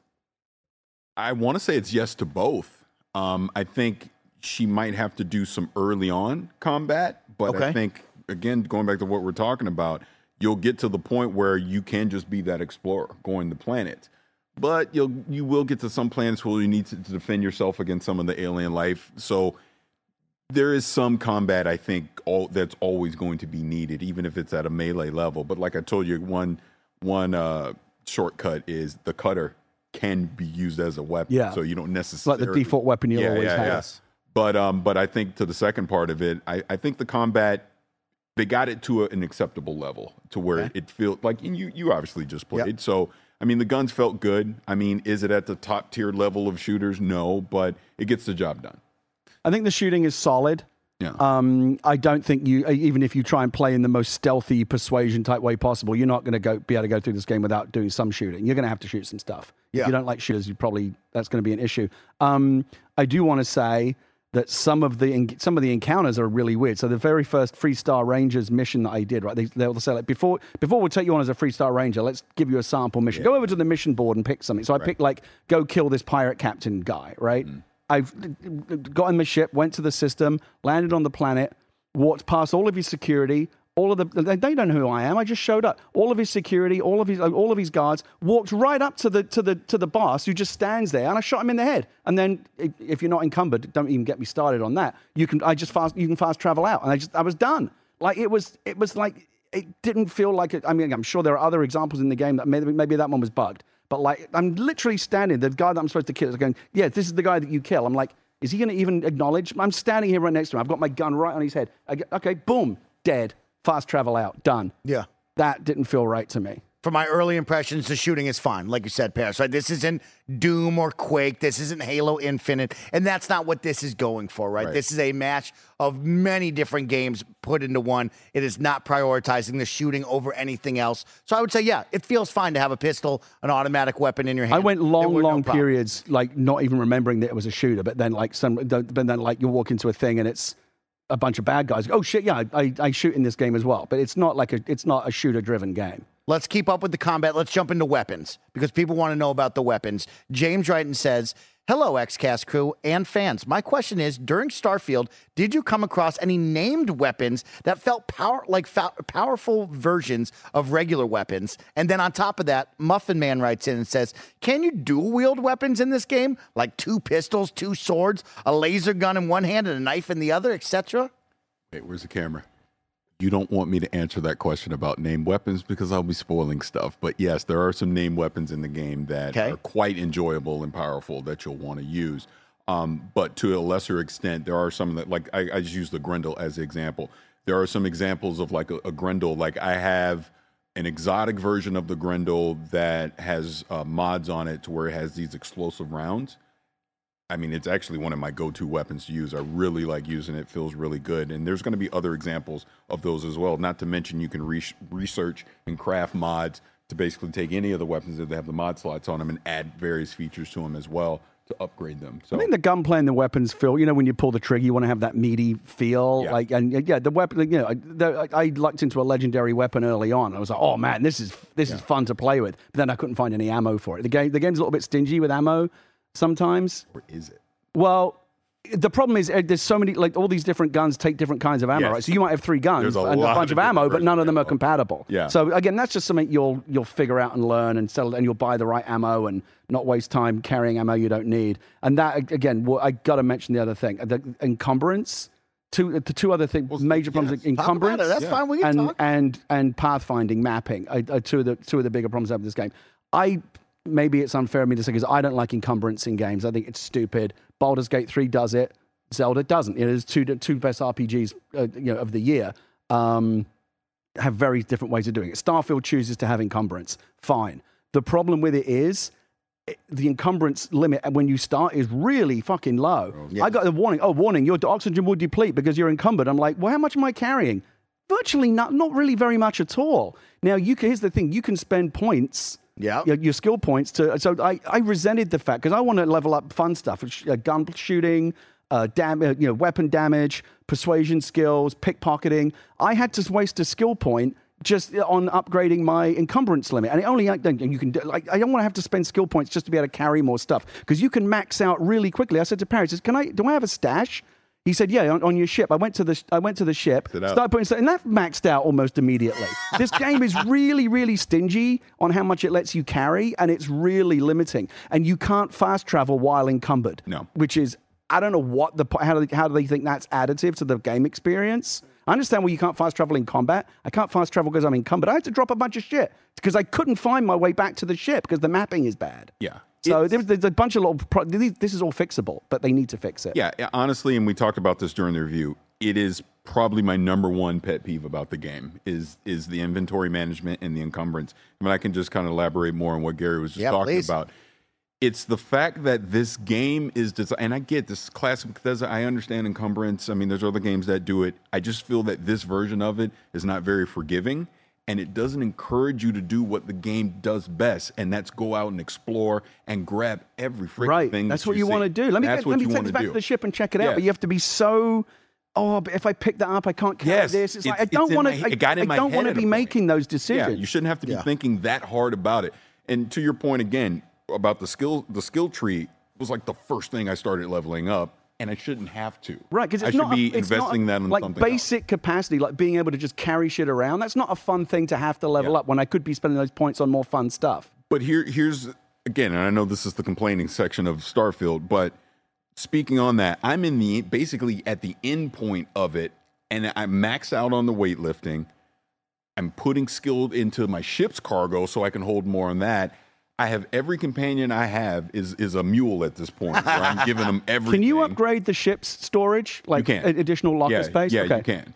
I want to say it's yes to both. Um, I think she might have to do some early on combat, but okay. I think, again, going back to what we're talking about, you'll get to the point where you can just be that explorer going to planets. But you'll you will get to some planets where you need to, to defend yourself against some of the alien life. So there is some combat, I think, all, that's always going to be needed, even if it's at a melee level. But like I told you, one one uh, shortcut is the cutter can be used as a weapon. Yeah. So you don't necessarily... Like the default weapon you'll yeah, always yeah, have. Yeah. But, um, but I think to the second part of it, I, I think the combat... they got it to a, an acceptable level to where Okay. it feels like, and you, you obviously just played. Yep. So, I mean, the guns felt good. I mean, is it at the top tier level of shooters? No, but it gets the job done. I think the shooting is solid. Yeah. Um, I don't think you, even if you try and play in the most stealthy persuasion type way possible, you're not going to go be able to go through this game without doing some shooting. You're going to have to shoot some stuff. Yeah. If you don't like shooters, you probably that's going to be an issue. Um, I do want to say that some of the some of the encounters are really weird. So the very first Freestar Rangers mission that I did, right? They they'll say like before before we take you on as a Freestar Ranger, let's give you a sample mission. Yeah. Go over to the mission board and pick something. So I Right. picked like go kill this pirate captain guy, right? Mm. I got in the ship, went to the system, landed on the planet, walked past all of his security, all of the they don't know who I am. I just showed up. All of his security, all of his all of his guards walked right up to the to the to the boss who just stands there, and I shot him in the head. And then if, if you're not encumbered, don't even get me started on that. You can I just fast you can fast travel out, and I just I was done. Like it was it was like it didn't feel like it. I mean, I'm sure there are other examples in the game that maybe maybe that one was bugged. But like, I'm literally standing, the guy that I'm supposed to kill is going, yeah, this is the guy that you kill. I'm like, is he going to even acknowledge? I'm standing here right next to him. I've got my gun right on his head. I get, okay, boom, dead. Fast travel out, done. Yeah. That didn't feel right to me. For my early impressions, the shooting is fine, like you said, Paris. Right? This isn't Doom or Quake. This isn't Halo Infinite, and that's not what this is going for, right? Right. This is a match of many different games put into one. It is not prioritizing the shooting over anything else. So I would say, yeah, it feels fine to have a pistol, an automatic weapon in your hand. I went There long, were no long problems. periods, like not even remembering that it was a shooter, but then like some, but then like you walk into a thing and it's a bunch of bad guys. Oh shit, yeah, I, I shoot in this game as well, but it's not like a, it's not a shooter-driven game. Let's keep up with the combat. Let's jump into weapons because people want to know about the weapons. James Wrighton says, hello, X-Cast crew and fans. My question is, during Starfield, did you come across any named weapons that felt power like fa- powerful versions of regular weapons? And then on top of that, Muffin Man writes in and says, can you dual-wield weapons in this game? Like two pistols, two swords, a laser gun in one hand and a knife in the other, et cetera? Wait, where's the camera? You don't want me to answer that question about named weapons because I'll be spoiling stuff. But yes, there are some named weapons in the game that Okay. are quite enjoyable and powerful that you'll want to use. Um, but to a lesser extent, there are some that, like, I, I just use the Grendel as an example. There are some examples of like a, a Grendel. Like I have an exotic version of the Grendel that has uh, mods on it to where it has these explosive rounds. I mean, it's actually one of my go-to weapons to use. I really like using it. It feels really good. And there's going to be other examples of those as well. Not to mention you can re- research and craft mods to basically take any of the weapons that they have the mod slots on them and add various features to them as well to upgrade them. So I think the gunplay and the weapons feel, you know, when you pull the trigger, you want to have that meaty feel. Yeah. Like, and yeah, the weapon, you know, the, I lucked into a legendary weapon early on. I was like, oh man, this is this is fun to play with. But then I couldn't find any ammo for it. The game, the game's a little bit stingy with ammo sometimes. where is it? Well, the problem is uh, there's so many, like all these different guns take different kinds of ammo, Yes. right? So you might have three guns There's a and a lot bunch of of ammo, different but none of them are versions of compatible. Yeah. So again, that's just something you'll you'll figure out and learn and settle, and you'll buy the right ammo and not waste time carrying ammo you don't need. And that again, well, I got to mention the other thing, the encumbrance. Two, the two other things, Well, major yes. problems: Talk about encumbrance. it. That's Yeah. fine. We can and talk. and and pathfinding mapping are, are two of the two of the bigger problems I have with this game. I maybe it's unfair of me to say because I don't like encumbrance in games. I think it's stupid. Baldur's Gate three does it. Zelda doesn't. It is two two best R P Gs uh, you know of the year. Um, have very different ways of doing it. Starfield chooses to have encumbrance. Fine. The problem with it is it- the encumbrance limit when you start is really fucking low. I got a warning. Oh, warning! Your oxygen will deplete because you're encumbered. I'm like, well, how much am I carrying? Virtually not. Not really very much at all. Now, you can, here's the thing: you can spend points. Yeah. Your, your skill points to. So I, I resented the fact because I want to level up fun stuff, uh, gun shooting, uh, dam, uh, you know, weapon damage, persuasion skills, pickpocketing. I had to waste a skill point just on upgrading my encumbrance limit, and it only and you can do, like I don't want to have to spend skill points just to be able to carry more stuff because you can max out really quickly. I said to Perry, I said, "Can I? Do I have a stash?" He said, "Yeah, on, on your ship." I went to the I went to the ship, Sit out. started putting stuff, and that maxed out almost immediately. This game is really, really stingy on how much it lets you carry, and it's really limiting. And you can't fast travel while encumbered. No. Which is I don't know what the how do they, how do they think that's additive to the game experience? I understand why you can't fast travel in combat. I can't fast travel because I'm encumbered. I had to drop a bunch of shit because I couldn't find my way back to the ship because the mapping is bad. Yeah. So It's- there's, there's a bunch of little. Pro- this is all fixable, but they need to fix it. Yeah, yeah, honestly, and we talked about this during the review. it is probably my number one pet peeve about the game is is the inventory management and the encumbrance. I mean, I can just kind of elaborate more on what Gary was just Yeah, talking please. about. It's the fact that this game is designed, and I get this classic Bethesda. I understand encumbrance. I mean, there's other games that do it. I just feel that this version of it is not very forgiving, and it doesn't encourage you to do what the game does best, and that's go out and explore and grab every freaking Right. thing. That's that what you see. want to do. Let me That's get, what let me you take wanna this back do. to the ship and check it out. Yeah. But you have to be so. Oh, but if I pick that up, I can't carry Yes, this. It's, like it's- I don't it's in want my- to. it got I, in I my don't head want to at a be point. making those Yeah, decisions. you shouldn't have to be Yeah. thinking that hard about it. And to your point again about the skill, the skill tree was like the first thing I started leveling up, and I shouldn't have to. Right, because I it's should not a- be it's not investing a- that in like something basic capacity, like being able to just carry shit around. That's not a fun thing to have to level Yeah. up when I could be spending those points on more fun stuff. But here, here's again, and I know this is the complaining section of Starfield, but speaking on that, I'm in the basically at the end point of it, and I'm maxed out on the weightlifting. I'm putting skill into my ship's cargo so I can hold more on that. I have every companion I have is is a mule at this point. Where I'm giving them everything. Can you upgrade the ship's storage, like can. a- additional locker yeah, space? Yeah, okay. you can.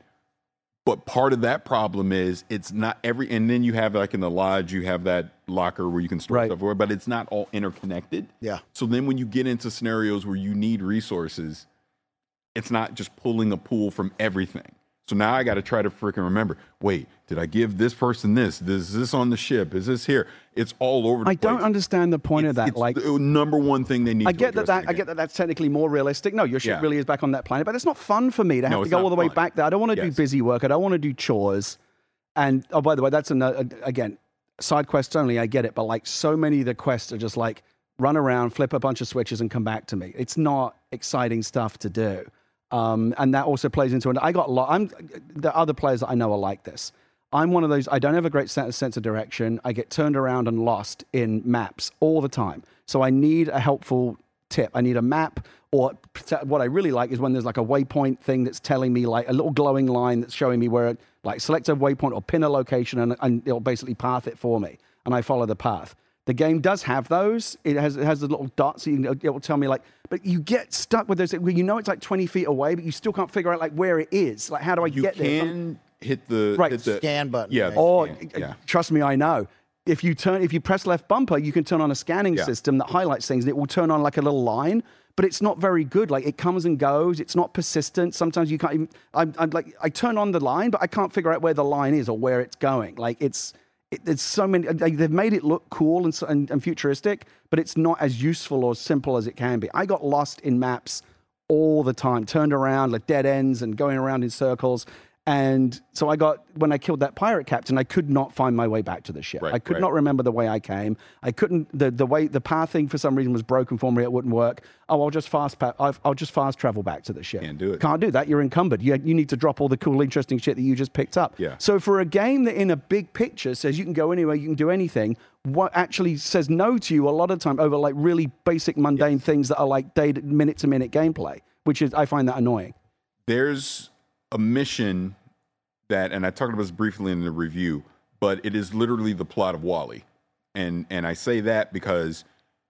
But part of that problem is it's not every, and then you have like in the lodge, you have that locker where you can store Right. stuff, but it's not all interconnected. Yeah. So then when you get into scenarios where you need resources, it's not just pulling a pool from everything. So now I got to try to freaking remember, wait, did I give this person this? Is this on the ship? Is this here? It's all over the I place. don't understand the point It's, of that. it's like, the number one thing they need I to get that, address that in I the get game. that that's technically more realistic. No, your ship Yeah. really is back on that planet, but it's not fun for me to have No, to it's go not all the way fun. back there. I don't want to do Yes. busy work. I don't want to do chores. And oh, by the way, that's another again side quests only. I get it, but like so many of the quests are just like run around, flip a bunch of switches, and come back to me. It's not exciting stuff to do. Um, and that also plays into it. I got a lot. I'm the other players that I know are like this. I'm one of those. I don't have a great sense sense of direction. I get turned around and lost in maps all the time. So I need a helpful tip. I need a map, or what I really like is when there's like a waypoint thing that's telling me like a little glowing line that's showing me where it, like select a waypoint or pin a location, and, and it'll basically path it for me, and I follow the path. The game does have those. It has it has the little dots. So you can, it will tell me like, but you get stuck with those. Where you know it's like twenty feet away, but you still can't figure out like where it is. Like how do I You get there? can hit the Right, hit the, scan button, Yeah, right? the Or scan, uh, yeah. trust me, I know. If you turn, if you press left bumper, you can turn on a scanning Yeah. system that highlights things, and it will turn on like a little line. But it's not very good. Like it comes and goes. It's not persistent. Sometimes you can't even. I'm, I'm like I turn on the line, but I can't figure out where the line is or where it's going. Like it's. It, there's so many. Like, they've made it look cool and, so- and and futuristic, but it's not as useful or simple as it can be. I got lost in maps all the time, turned around like dead ends and going around in circles. And so I got, when I killed that pirate captain, I could not find my way back to the ship. Right, I could right. not remember the way I came. I couldn't, the, the way, the pathing for some reason was broken for me. It wouldn't work. Oh, I'll just fast, pa- I'll, I'll just fast travel back to the ship. Can't do it. Can't do that. You're encumbered. You, you need to drop all the cool, interesting shit that you just picked up. Yeah. So for a game that in a big picture says you can go anywhere, you can do anything, what actually says no to you a lot of time over like really basic, mundane things that are like day, minute to minute gameplay, which is, I find that annoying. There's a mission that, and I talked about this briefly in the review, but it is literally the plot of WALL-E. And and I say that because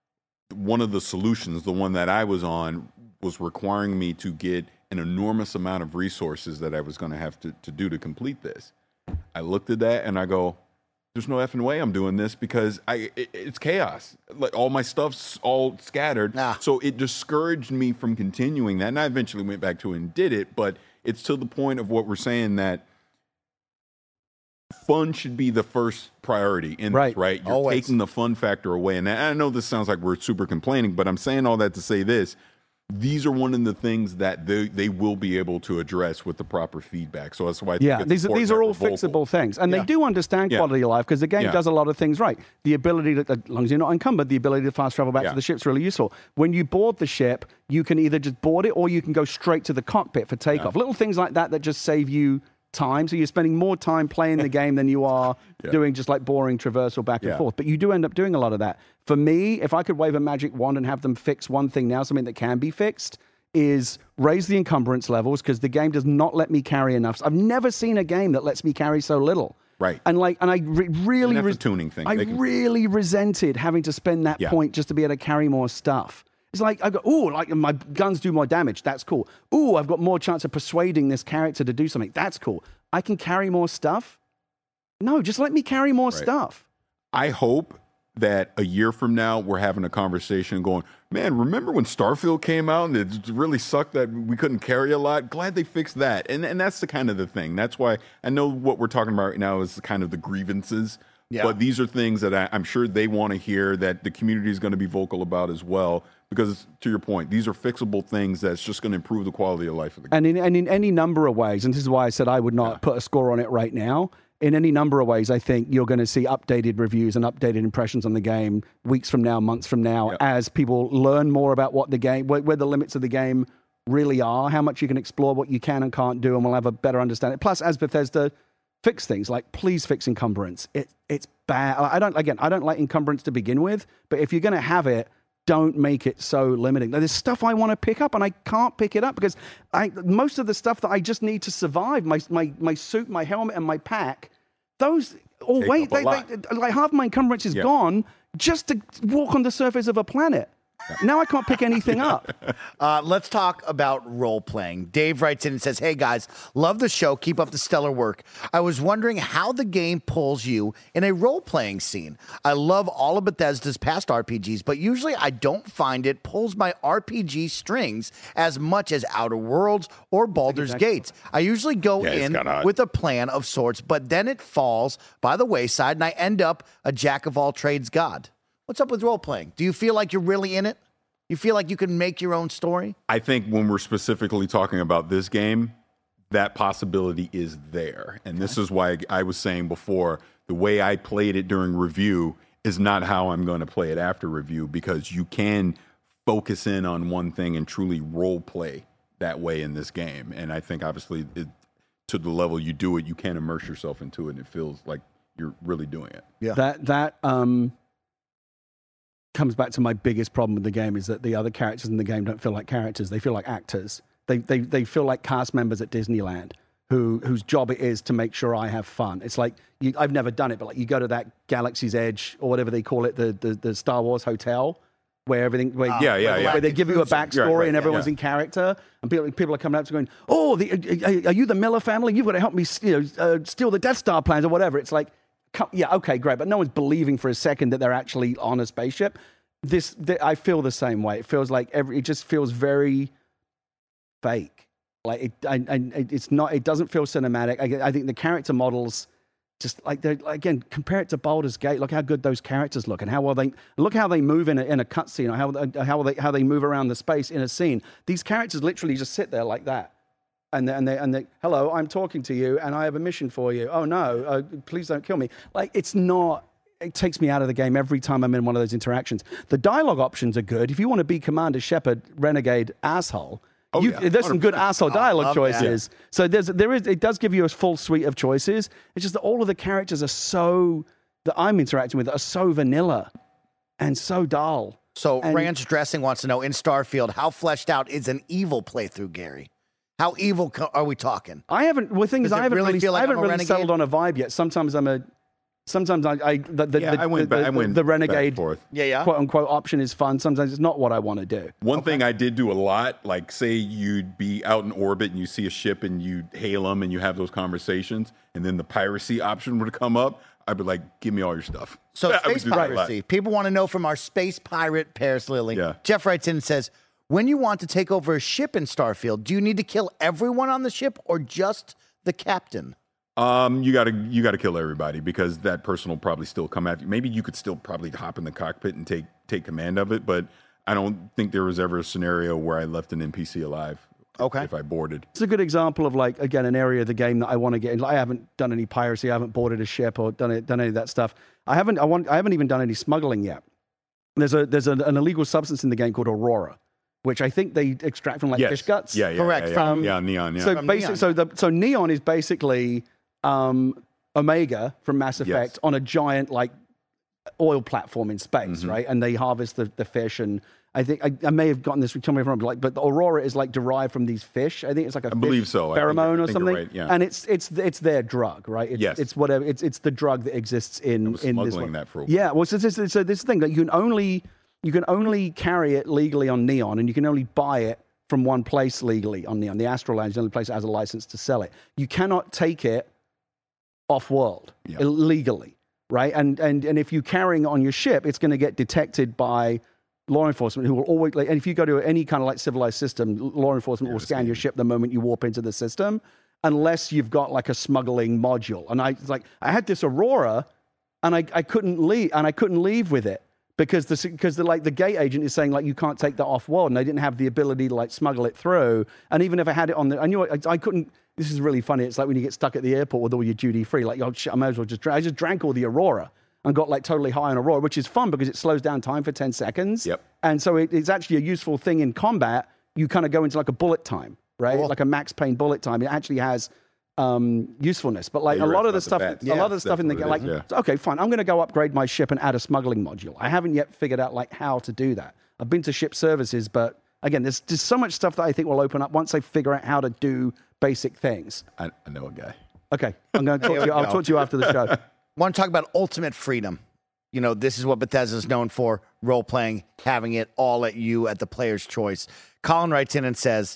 one of the solutions, the one that I was on, was requiring me to get an enormous amount of resources that I was going to have to to do to complete this. I looked at that and I go, there's no effing way I'm doing this because I it, it's chaos. Like all my stuff's all scattered. Nah. So it discouraged me from continuing that. And I eventually went back to it and did it, but it's to the point of what we're saying that fun should be the first priority in Right. this, right? You're Always. taking the fun factor away. And I know this sounds like we're super complaining, but I'm saying all that to say this. These are one of the things that they, they will be able to address with the proper feedback. So that's why I think Yeah, it's these, important these that are all we're vocal. fixable things. And Yeah. they do understand Yeah. quality of life because the game Yeah. does a lot of things right. The ability to, as long as you're not encumbered, the ability to fast travel back Yeah. to the ship's really useful. When you board the ship, you can either just board it or you can go straight to the cockpit for takeoff. Little things like that that just save you time. So you're spending more time playing the game than you are Yeah. doing just like boring traversal back and Yeah. forth. But you do end up doing a lot of that. For me, if I could wave a magic wand and have them fix one thing now, something that can be fixed, is raise the encumbrance levels because the game does not let me carry enough. I've never seen a game that lets me carry so little. Right. And like, and I re- really, And that's a res- tuning thing. I They can- really resented having to spend that Yeah. point just to be able to carry more stuff. It's like, I go, ooh, like my guns do more damage. That's cool. Ooh, I've got more chance of persuading this character to do something. That's cool. I can carry more stuff. No, just let me carry more Right. stuff. I hope that a year from now we're having a conversation going, man, remember when Starfield came out and it really sucked that we couldn't carry a lot? Glad they fixed that. And and that's the kind of the thing. That's why I know what we're talking about right now is kind of the grievances. Yeah. But these are things that I, I'm sure they want to hear, that the community is going to be vocal about as well. Because to your point, these are fixable things that's just going to improve the quality of life of the game. And in, and in any number of ways, and this is why I said I would not put a score on it right now, in any number of ways, I think you're going to see updated reviews and updated impressions on the game weeks from now, months from now, Yep. as people learn more about what the game, where, where the limits of the game really are, how much you can explore, what you can and can't do, and we'll have a better understanding. Plus, as Bethesda fix things, like please fix encumbrance. It it's bad. I don't again, I don't like encumbrance to begin with, but if you're going to have it, don't make it so limiting. There's stuff I want to pick up and I can't pick it up because I most of the stuff that I just need to survive, my my my suit, my helmet, and my pack, those oh Take wait, up a they, lot. they, like half my encumbrance is Yeah. gone just to walk on the surface of a planet. Now I can't pick anything up. Uh, let's talk about role playing. Dave writes in and says, "Hey guys, love the show. Keep up the stellar work. I was wondering how the game pulls you in a role playing scene. I love all of Bethesda's past R P Gs, but usually I don't find it pulls my R P G strings as much as Outer Worlds or Baldur's Gate. I usually go Yeah, it's in kinda odd. with a plan of sorts, but then it falls by the wayside and I end up a jack of all trades god. What's up with role playing? Do you feel like you're really in it? You feel like you can make your own story?" I think when we're specifically talking about this game, that possibility is there. And this is why I was saying before, the way I played it during review is not how I'm going to play it after review, because you can focus in on one thing and truly role play that way in this game. And I think obviously it, to the level you do it, you can immerse yourself into it and it feels like you're really doing it. Yeah. That that um comes back to my biggest problem with the game is that the other characters in the game don't feel like characters. They feel like actors. They they they feel like cast members at Disneyland who whose job it is to make sure I have fun. It's like you, I've never done it, but like you go to that Galaxy's Edge or whatever they call it, the the, the Star Wars hotel where everything where, Yeah, yeah, where, yeah. where they give you a backstory Right, right, and everyone's yeah. in character, and people people are coming up to going, oh, the, are, are you the Miller family? You've got to help me, you know, uh, steal the Death Star plans or whatever. It's like, come, yeah, okay, great, but no one's believing for a second that they're actually on a spaceship. This, th- I feel the same way. It feels like every, it just feels very fake. Like it, I, I, it's not, it doesn't feel cinematic. I, I think the character models, just like they're, again, compare it to Baldur's Gate. Look how good those characters look, and how well they look. How they move in a, in a cutscene, or how how they how they move around the space in a scene. These characters literally just sit there like that, and they, and they and they, hello, I'm talking to you, and I have a mission for you. Oh no, uh, please don't kill me. Like it's not. It takes me out of the game every time I'm in one of those interactions. The dialogue options are good. If you want to be Commander Shepard, renegade asshole, Oh, you, yeah, there's some good one hundred percent. asshole dialogue love that. choices. So there's there is it does give you a full suite of choices. It's just that all of the characters are so that I'm interacting with are so vanilla and so dull. So And- Ranch Dressing wants to know, in Starfield, how fleshed out is an evil playthrough, Gary? How evil co- are we talking? I haven't. Well, the thing is, Does I it haven't really really, feel like I haven't I'm a really renegade? settled on a vibe yet. Sometimes I'm a. Sometimes I, I the, the, Yeah, the, I went the, back- I the- went the back renegade and forth. Yeah, yeah. quote unquote option is fun. Sometimes it's not what I want to do. One thing I did do a lot, like say you'd be out in orbit and you see a ship and you hail them and you have those conversations, and then the piracy option would come up, I'd be like, give me all your stuff. So I would space do that a lot. piracy. People want to know from our space pirate, Paris Lilly. Yeah. Jeff writes in and says, when you want to take over a ship in Starfield, do you need to kill everyone on the ship or just the captain? Um, you gotta you gotta kill everybody, because that person will probably still come after you. Maybe you could still probably hop in the cockpit and take take command of it, but I don't think there was ever a scenario where I left an N P C alive. Okay. If I boarded. It's a good example of like again an area of the game that I want to get in. Like, I haven't done any piracy. I haven't boarded a ship or done it, done any of that stuff. I haven't. I want. I haven't even done any smuggling yet. There's a there's a, an illegal substance in the game called Aurora, which I think they extract from like Yes. fish guts. Yeah, yeah, Correct. Yeah, yeah. From- yeah neon. Yeah. So From basically, Neon. so the so Neon is basically um, Omega from Mass Effect Yes. on a giant like oil platform in space, Mm-hmm. right? And they harvest the, the fish, and I think I, I may have gotten this. Tell me if I'm wrong, but like, but the Aurora is like derived from these fish. I think it's like a I fish believe so. I think- pheromone I or think you're something. right, yeah. And it's it's it's their drug, right? It's, Yes. it's whatever. It's it's the drug that exists in was in this smuggling one. that for a Yeah. Well, so this, so this thing that you can only you can only carry it legally on Neon, and you can only buy it from one place legally on Neon. The Astral Lounge is the only place that has a license to sell it. You cannot take it off-world Yeah. illegally, right? And and and if you're carrying it on your ship, it's going to get detected by law enforcement, who will always, like, and if you go to any kind of like civilized system, law enforcement will scan your ship the moment you warp into the system, unless you've got like a smuggling module. And I like, I had this Aurora, and I, I couldn't leave, and I couldn't leave with it because the because the like the gate agent is saying like you can't take that off world, and I didn't have the ability to like smuggle it through. And even if I had it on the, I knew I, I couldn't. This is really funny. It's like when you get stuck at the airport with all your duty free, like, oh shit, I might as well just drink. I just drank all the Aurora and got like totally high on Aurora, which is fun because it slows down time for ten seconds. Yep. And so it, it's actually a useful thing in combat. You kind of go into like a bullet time, right? Cool. Like a Max Payne bullet time. It actually has um, usefulness. But like Yeah, a you're lot right of the about the stuff, bats. a Yeah, lot of the stuff in the that's game, what like, it is, okay, fine, I'm going to go upgrade my ship and add a smuggling module. I haven't yet figured out like how to do that. I've been to ship services, but again, there's just so much stuff that I think will open up once I figure out how to do basic things. I, I know a guy. Okay, I'm going to talk There to you. we I'll go. talk to you after the show. Want to talk about ultimate freedom. You know, this is what Bethesda's known for, role-playing, having it all at you at the player's choice. Colin writes in and says,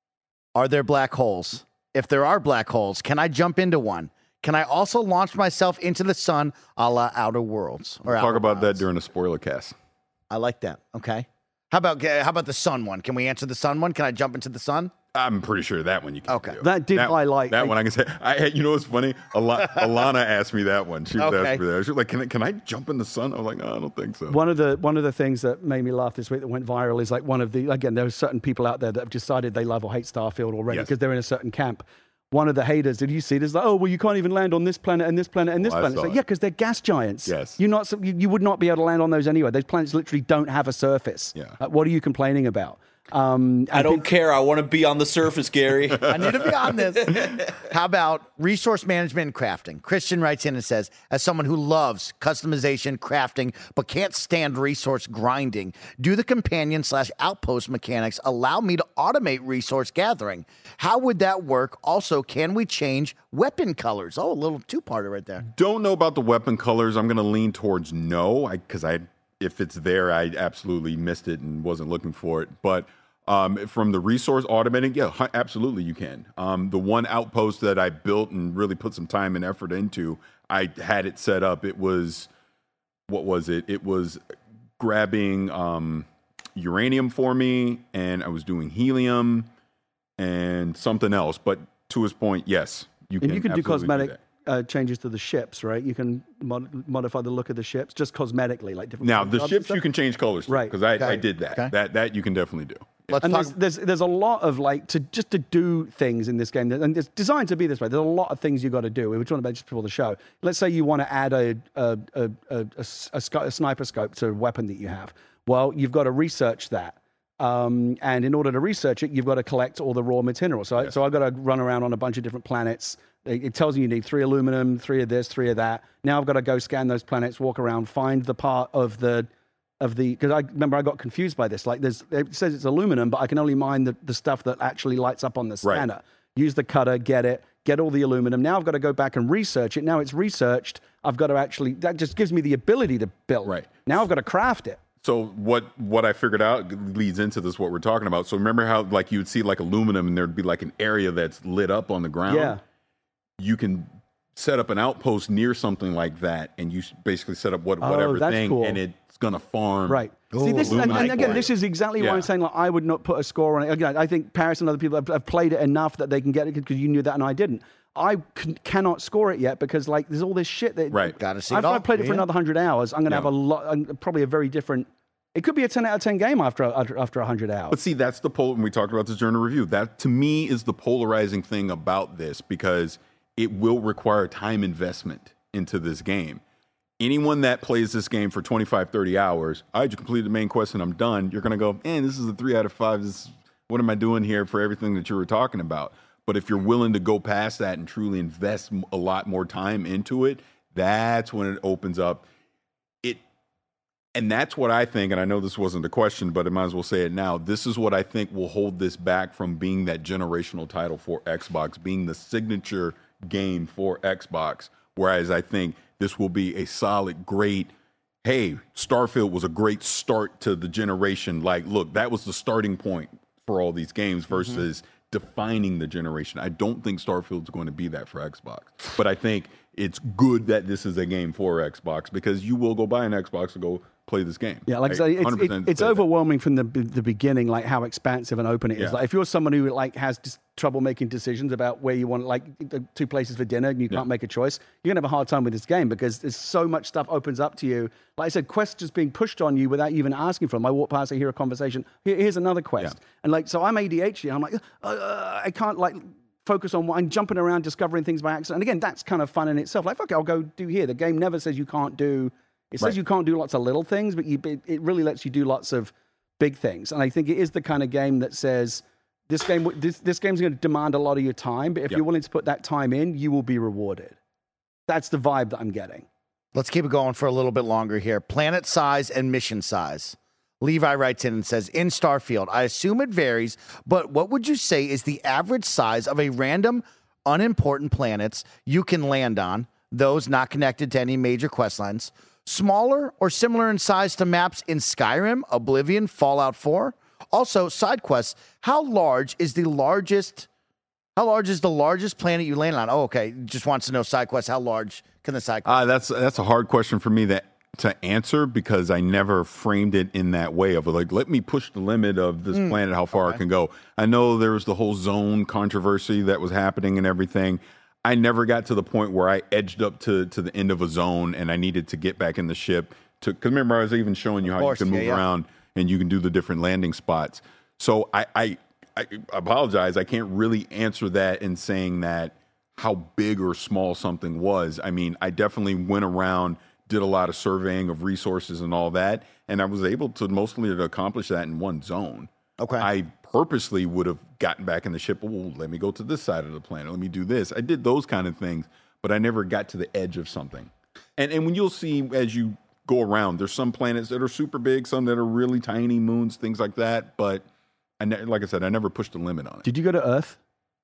are there black holes? If there are black holes, can I jump into one? Can I also launch myself into the sun a la Outer Worlds? Or Talk Outer about that Wilds? during a spoiler cast. I like that. Okay. How about how about the sun one? Can we answer the sun one? Can I jump into the sun? I'm pretty sure that one you can Okay. do. That did highlight- That one I can say. I, you know what's funny? Al- Alana asked me that one. She was Okay. asking me that. She was like, can I, can I jump in the sun? I was like, no, I don't think so. One of the one of the things that made me laugh this week that went viral is like one of the again there are certain people out there that have decided they love or hate Starfield already Yes. because they're in a certain camp. One of the haters, did you see this? Like, oh well, you can't even land on this planet and this planet and this Oh, I planet. It's saw like, it. yeah, because they're gas giants. Yes. You're not. You, you would not be able to land on those anyway. Those planets literally don't have a surface. Yeah. Like, what are you complaining about? Um, I don't care. I want to be on the surface, Gary. I need to be on this. How about resource management and crafting? Christian writes in and says, as someone who loves customization, crafting, but can't stand resource grinding, do the companion slash outpost mechanics allow me to automate resource gathering? How would that work? Also, can we change weapon colors? Oh, a little two-parter right there. Don't know about the weapon colors. I'm going to lean towards no, because I, if it's there, I absolutely missed it and wasn't looking for it. But um, from the resource automating, yeah, hu- absolutely you can. Um, the one outpost that I built and really put some time and effort into, I had it set up. It was, what was it? It was grabbing um, uranium for me, and I was doing helium and something else. But to his point, yes, you can. and you can do absolutely cosmetic that. uh, changes to the ships, right? You can mod- modify the look of the ships just cosmetically, like different. Now the jobs and ships stuff. you can change colors, to, Right. Because I, I Okay. did that. Okay. That that you can definitely do. Let's And talk. there's, there's there's a lot of like to just to do things in this game, and it's designed to be this way. There's a lot of things you got to do. We were talking about just before the show. Let's say you want to add a a, a, a, a, a sc- a sniper scope to a weapon that you have. Well, you've got to research that, um, and in order to research it, you've got to collect all the raw materials. So, I, so I've got to run around on a bunch of different planets. It, it tells you you need three aluminum, three of this, three of that. Now I've got to go scan those planets, walk around, find the part of the of the, because I remember I got confused by this. Like, there's, it says it's aluminum, but I can only mine the, the stuff that actually lights up on the Right. scanner. Use the cutter, get it, get all the aluminum. Now I've got to go back and research it. Now it's researched. I've got to actually, that just gives me the ability to build. Right. Now I've got to craft it. So what what I figured out leads into this what we're talking about. So remember how like you would see like aluminum and there'd be like an area that's lit up on the ground. Yeah. You can set up an outpost near something like that, and you s- basically set up what Oh, whatever that's thing, cool. and it's gonna farm. Right. Ooh, See, this, and, and aluminum again, for this you. is exactly why Yeah. I'm saying like I would not put a score on it. Again, I think Paris and other people have, have played it enough that they can get it because you knew that and I didn't. I can, cannot score it yet because like there's all this shit that Right. Gotta see it I've, all. I've played it for Yeah. another hundred hours. I'm going to Yeah. have a lot, probably a very different. It could be a ten out of ten game after after after one hundred hours. But see, that's the pol. When we talked about this during the review, that to me is the polarizing thing about this because it will require time investment into this game. Anyone that plays this game for twenty-five, thirty hours, I just completed the main quest and I'm done. You're going to go, man, this is a three out of five. This is, what am I doing here for everything that you were talking about? But if you're willing to go past that and truly invest a lot more time into it, that's when it opens up. It, and that's what I think, and I know this wasn't the question, but I might as well say it now. This is what I think will hold this back from being that generational title for Xbox, being the signature game for Xbox. Whereas I think this will be a solid, great, hey, Starfield was a great start to the generation. Like, look, that was the starting point for all these games versus mm-hmm. defining the generation. I don't think Starfield's going to be that for Xbox, but I think it's good that this is a game for Xbox because you will go buy an Xbox to go play this game. Yeah, like I say, it's, it, it's overwhelming from the the beginning, like how expansive and open it is. Yeah. Like if you're someone who like has just trouble making decisions about where you want, like the two places for dinner, and you can't yeah. make a choice, you're gonna have a hard time with this game because there's so much stuff opens up to you. Like I said, quests just being pushed on you without you even asking for them. I walk past, I hear a conversation. Here, here's another quest, yeah. and like so, I'm A D H D. And I'm like, uh, I can't like. focus on what I'm jumping around, discovering things by accident. And again, that's kind of fun in itself. Like, okay, I'll go do here. The game never says you can't do, it says right. you can't do lots of little things, but you, it, it really lets you do lots of big things. And I think it is the kind of game that says, this game, this, this game's going to demand a lot of your time, but if yep. you're willing to put that time in, you will be rewarded. That's the vibe that I'm getting. Let's keep it going for a little bit longer here. Planet size and mission size. Levi writes in and says, in Starfield, I assume it varies, but what would you say is the average size of a random, unimportant planets you can land on, those not connected to any major quest lines, smaller or similar in size to maps in Skyrim, Oblivion, Fallout four? Also, side quests, how large is the largest, how large is the largest planet you land on? Oh, okay, just wants to know side quests, how large can the side quests? Uh, that's, that's a hard question for me that to answer because I never framed it in that way of like, let me push the limit of this mm, planet, how far okay. it can go. I know there was the whole zone controversy that was happening and everything. I never got to the point where I edged up to, to the end of a zone and I needed to get back in the ship. To, cause remember, I was even showing you how course, you can move yeah, yeah. around and you can do the different landing spots. So I, I, I apologize. I can't really answer that in saying that how big or small something was. I mean, I definitely went around, did a lot of surveying of resources and all that, and I was able to mostly accomplish that in one zone. Okay. I purposely would have gotten back in the ship, oh, let me go to this side of the planet, let me do this. I did those kind of things, but I never got to the edge of something. And and when you'll see as you go around, there's some planets that are super big, some that are really tiny, moons, things like that, but I ne- like I said, I never pushed the limit on it. Did you go to Earth?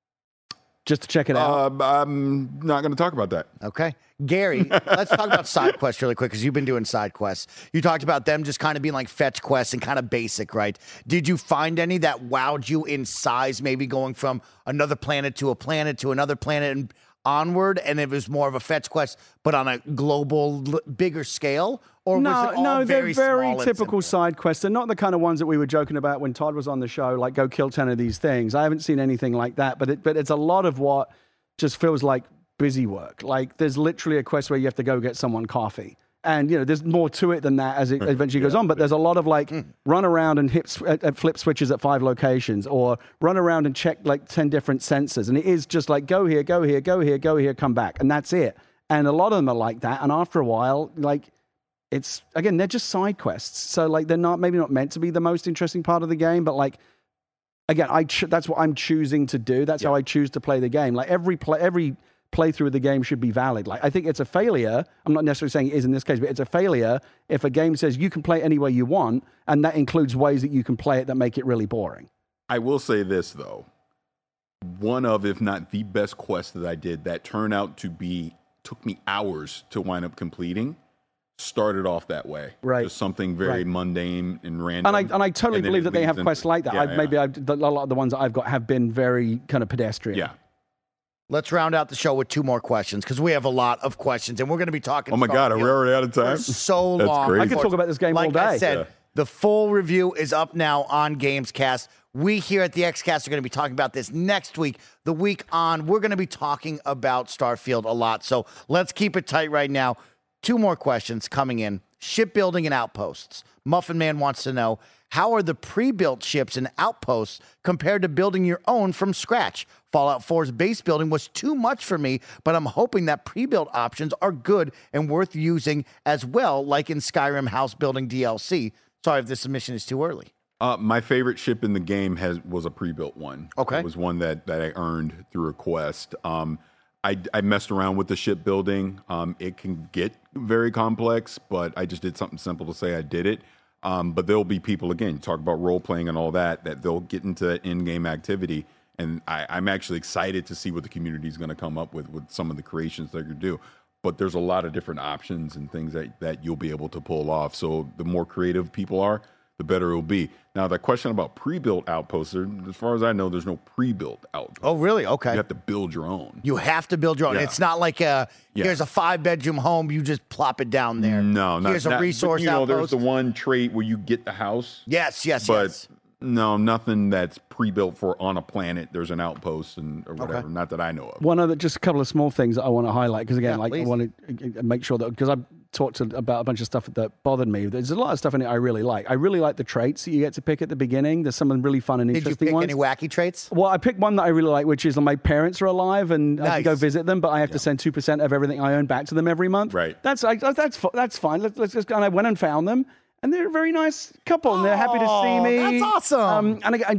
Just to check it out? Uh, I'm not going to talk about that. Okay. Gary, let's talk about side quests really quick because you've been doing side quests. You talked about them just kind of being like fetch quests and kind of basic, right? Did you find any that wowed you in size, maybe going from another planet to a planet to another planet and onward, and it was more of a fetch quest, but on a global, bigger scale? Or no, was it all no, very they're very small typical side quests. They're not the kind of ones that we were joking about when Todd was on the show, like go kill ten of these things. I haven't seen anything like that, but it, but it's a lot of what just feels like busy work. Like there's literally a quest where you have to go get someone coffee. And, you know, there's more to it than that as it eventually goes yeah. on. But there's a lot of like mm. run around and hit, uh, flip switches at five locations or run around and check like ten different sensors. And it is just like, go here, go here, go here, go here, come back. And that's it. And a lot of them are like that. And after a while, like it's, again, they're just side quests. So like they're not, maybe not meant to be the most interesting part of the game, but like, again, I ch- that's what I'm choosing to do. That's yeah. how I choose to play the game. Like every play, every playthrough of the game should be valid. Like I think it's a failure. I'm not necessarily saying it is in this case, but it's a failure if a game says you can play any way you want, and that includes ways that you can play it that make it really boring. I will say this though, one of, if not the best quest that I did that turned out to be took me hours to wind up completing. Started off that way, right? Just something very right. mundane and random. And I and I totally and believe that they have quests like that. Yeah, I've, yeah. Maybe I've, a lot of the ones that I've got have been very kind of pedestrian. Yeah. Let's round out the show with two more questions because we have a lot of questions and we're going to be talking. Oh my God, are we already out of time? For so That's long. Crazy. I could talk about this game like all day. I said, yeah. the full review is up now on Gamescast. We here at the XCast are going to be talking about this next week. The week on, we're going to be talking about Starfield a lot. So let's keep it tight right now. Two more questions coming in. Shipbuilding and outposts. Muffin Man wants to know, how are the pre-built ships and outposts compared to building your own from scratch? Fallout four's base building was too much for me, but I'm hoping that pre-built options are good and worth using as well, like in Skyrim house building D L C. Sorry if this submission is too early. Uh, my favorite ship in the game has was a pre-built one. Okay. It was one that, that I earned through a quest. Um, I, I messed around with the shipbuilding. Um, it can get very complex, but I just did something simple to say I did it. Um, but there'll be people, again, talk about role-playing and all that, that they'll get into that in-game activity. And I, I'm actually excited to see what the community is going to come up with, with some of the creations they're going to do. but there's a lot of different options and things that, that you'll be able to pull off. So the more creative people are, the better it'll be. Now, the question about pre-built outposts, as far as I know, there's no pre-built outpost. Oh, really? Okay. You have to build your own. You have to build your own. Yeah. It's not like a, Yeah. here's a five-bedroom home, you just plop it down there. No, not Here's a not- resource but, you know, outpost. there's the one trait where you get the house. Yes, yes, But yes. no, nothing that's pre-built for on a planet. There's an outpost and or whatever. Okay. Not that I know of. One other, just a couple of small things that I want to highlight because again, Yeah, like please. I want to make sure that because I talked to, about a bunch of stuff that bothered me. There's a lot of stuff in it I really like. I really like the traits that you get to pick at the beginning. There's some really fun and Did you interesting pick ones. any wacky traits? Well, I picked one that I really like, which is my parents are alive and I can go Nice. visit them, but I have to send two percent of everything I own back to them every month. Right. That's I, that's fi- that's fine. Let's, let's just go. And I went and found them, and they're a very nice couple, and they're happy to see Oh, me. that's awesome. Um, and I,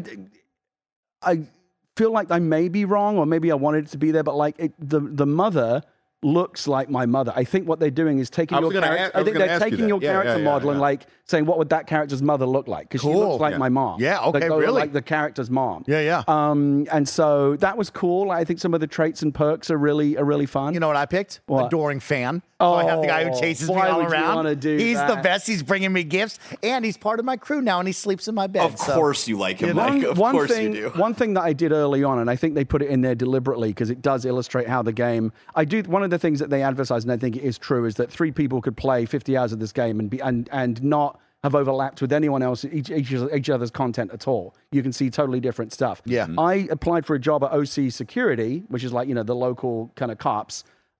I, I feel like I may be wrong, or maybe I wanted it to be there, but like it, the the mother looks like my mother. I think what they're doing is taking I your was gonna character. ask- I I was think gonna they're ask you taking that. your Yeah, character yeah, yeah, model and yeah. like saying what would that character's mother look like because she Cool. looks like Yeah. my mom. Yeah, okay, Like, go really? like the character's mom. Yeah, yeah. Um, and so that was cool. I think some of the traits and perks are really are really fun. You know what I picked? What? Adoring fan. So I have the guy who Oh, chases me why all would you around. wanna do he's the that? best. He's bringing me gifts, and he's part of my crew now, and he sleeps in my bed. Of so- course you like him, one, Mike. Of one course thing, you do. One thing that I did early on, and I think they put it in there deliberately because it does illustrate how the game. I do one of the things that they advertise, and I think it is true, is that three people could play fifty hours of this game and be and and not have overlapped with anyone else, each, each, each other's content at all. You can see totally different stuff. Yeah. I applied for a job at O C Security, which is like, you know, the local kind of cops.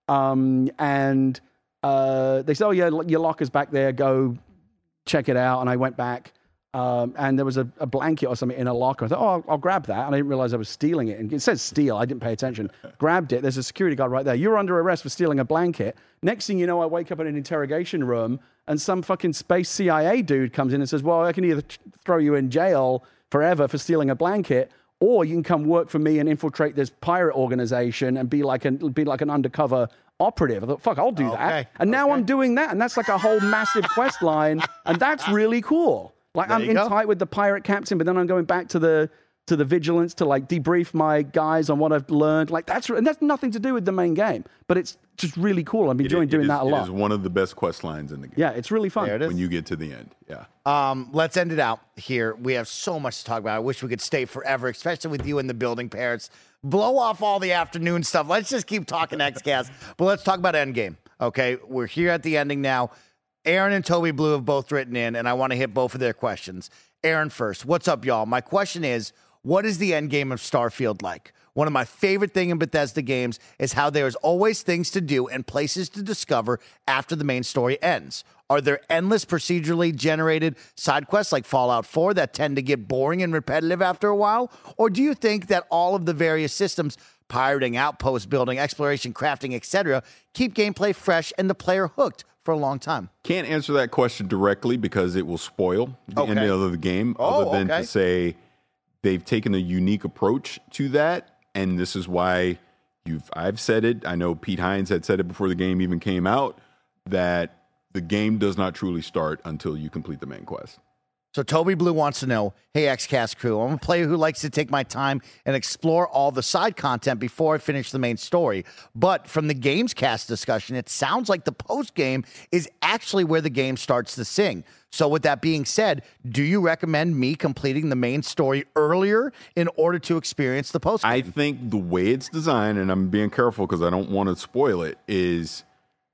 Um, and uh, they said, oh, yeah, your locker's back there. Go check it out. And I went back. Um, and there was a, a blanket or something in a locker. I thought, oh, I'll, I'll grab that. And I didn't realize I was stealing it. And it says steal. I didn't pay attention. Grabbed it. There's a security guard right there. You're under arrest for stealing a blanket. Next thing you know, I wake up in an interrogation room and some fucking space C I A dude comes in and says, well, I can either t- throw you in jail forever for stealing a blanket, or you can come work for me and infiltrate this pirate organization and be like an, be like an undercover operative. I thought, fuck, I'll do Okay. that. And now I'm doing that. And that's like a whole massive quest line. And that's really cool. Like There I'm you in go. tight with the pirate captain, but then I'm going back to the to the vigilance to like debrief my guys on what I've learned. Like that's and that's nothing to do with the main game, but it's just really cool. I'm It enjoying is- doing it that a is- lot. It is one of the best quest lines in the game. Yeah, it's really fun. There it is. When you get to the end. Yeah. Um, let's end it out here. We have so much to talk about. I wish we could stay forever, especially with you in the building, parents. Blow off all the afternoon stuff. Let's just keep talking XCast. But let's talk about Endgame. Okay, we're here at the ending now. Aaron and Toby Blue have both written in, and I want to hit both of their questions. Aaron first. What's up, y'all? My question is, what is the end game of Starfield like? One of my favorite things in Bethesda games is how there's always things to do and places to discover after the main story ends. Are there endless procedurally generated side quests like Fallout four that tend to get boring and repetitive after a while? Or do you think that all of the various systems, pirating, outpost building, exploration, crafting, et cetera, keep gameplay fresh and the player hooked for a long time? Can't answer that question directly because it will spoil the Okay. end of the game, Oh, other than okay. to say they've taken a unique approach to that. And this is why you've I've said it. I know Pete Hines had said it before the game even came out, that the game does not truly start until you complete the main quest. So Toby Blue wants to know, hey, XCast crew, I'm a player who likes to take my time and explore all the side content before I finish the main story. But from the Games Cast discussion, it sounds like the post-game is actually where the game starts to sing. So with that being said, do you recommend me completing the main story earlier in order to experience the post-game? I think the way it's designed, and I'm being careful because I don't want to spoil it, is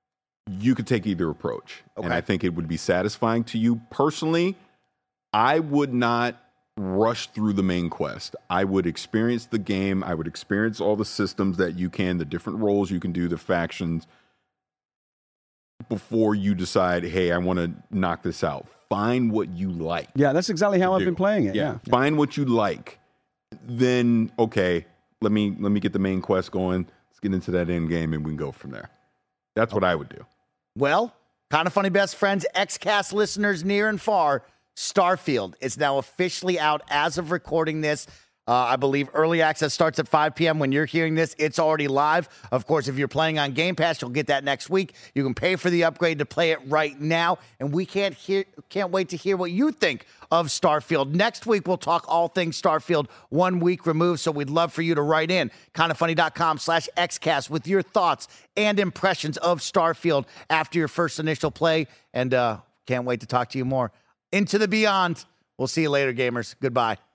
you could take either approach. And Okay. I think it would be satisfying to you personally. I would not rush through the main quest. I would experience the game. I would experience all the systems that you can, the different roles you can do, the factions, before you decide, hey, I want to knock this out. Find what you like. Yeah, that's exactly how I've do. been playing it. Yeah. Find what you like. Then, okay, let me let me get the main quest going. Let's get into that end game and we can go from there. That's what I would do. Well, Kind of Funny best friends, XCast listeners near and far, Starfield is now officially out as of recording this. Uh, I believe early access starts at five p.m. When you're hearing this, it's already live. Of course, if you're playing on Game Pass, you'll get that next week. You can pay for the upgrade to play it right now, and we can't hear, can't wait to hear what you think of Starfield. Next week, we'll talk all things Starfield one week removed, so we'd love for you to write in kindafunny.com slash xcast with your thoughts and impressions of Starfield after your first initial play, and uh, can't wait to talk to you more. Into the beyond. We'll see you later, gamers. Goodbye.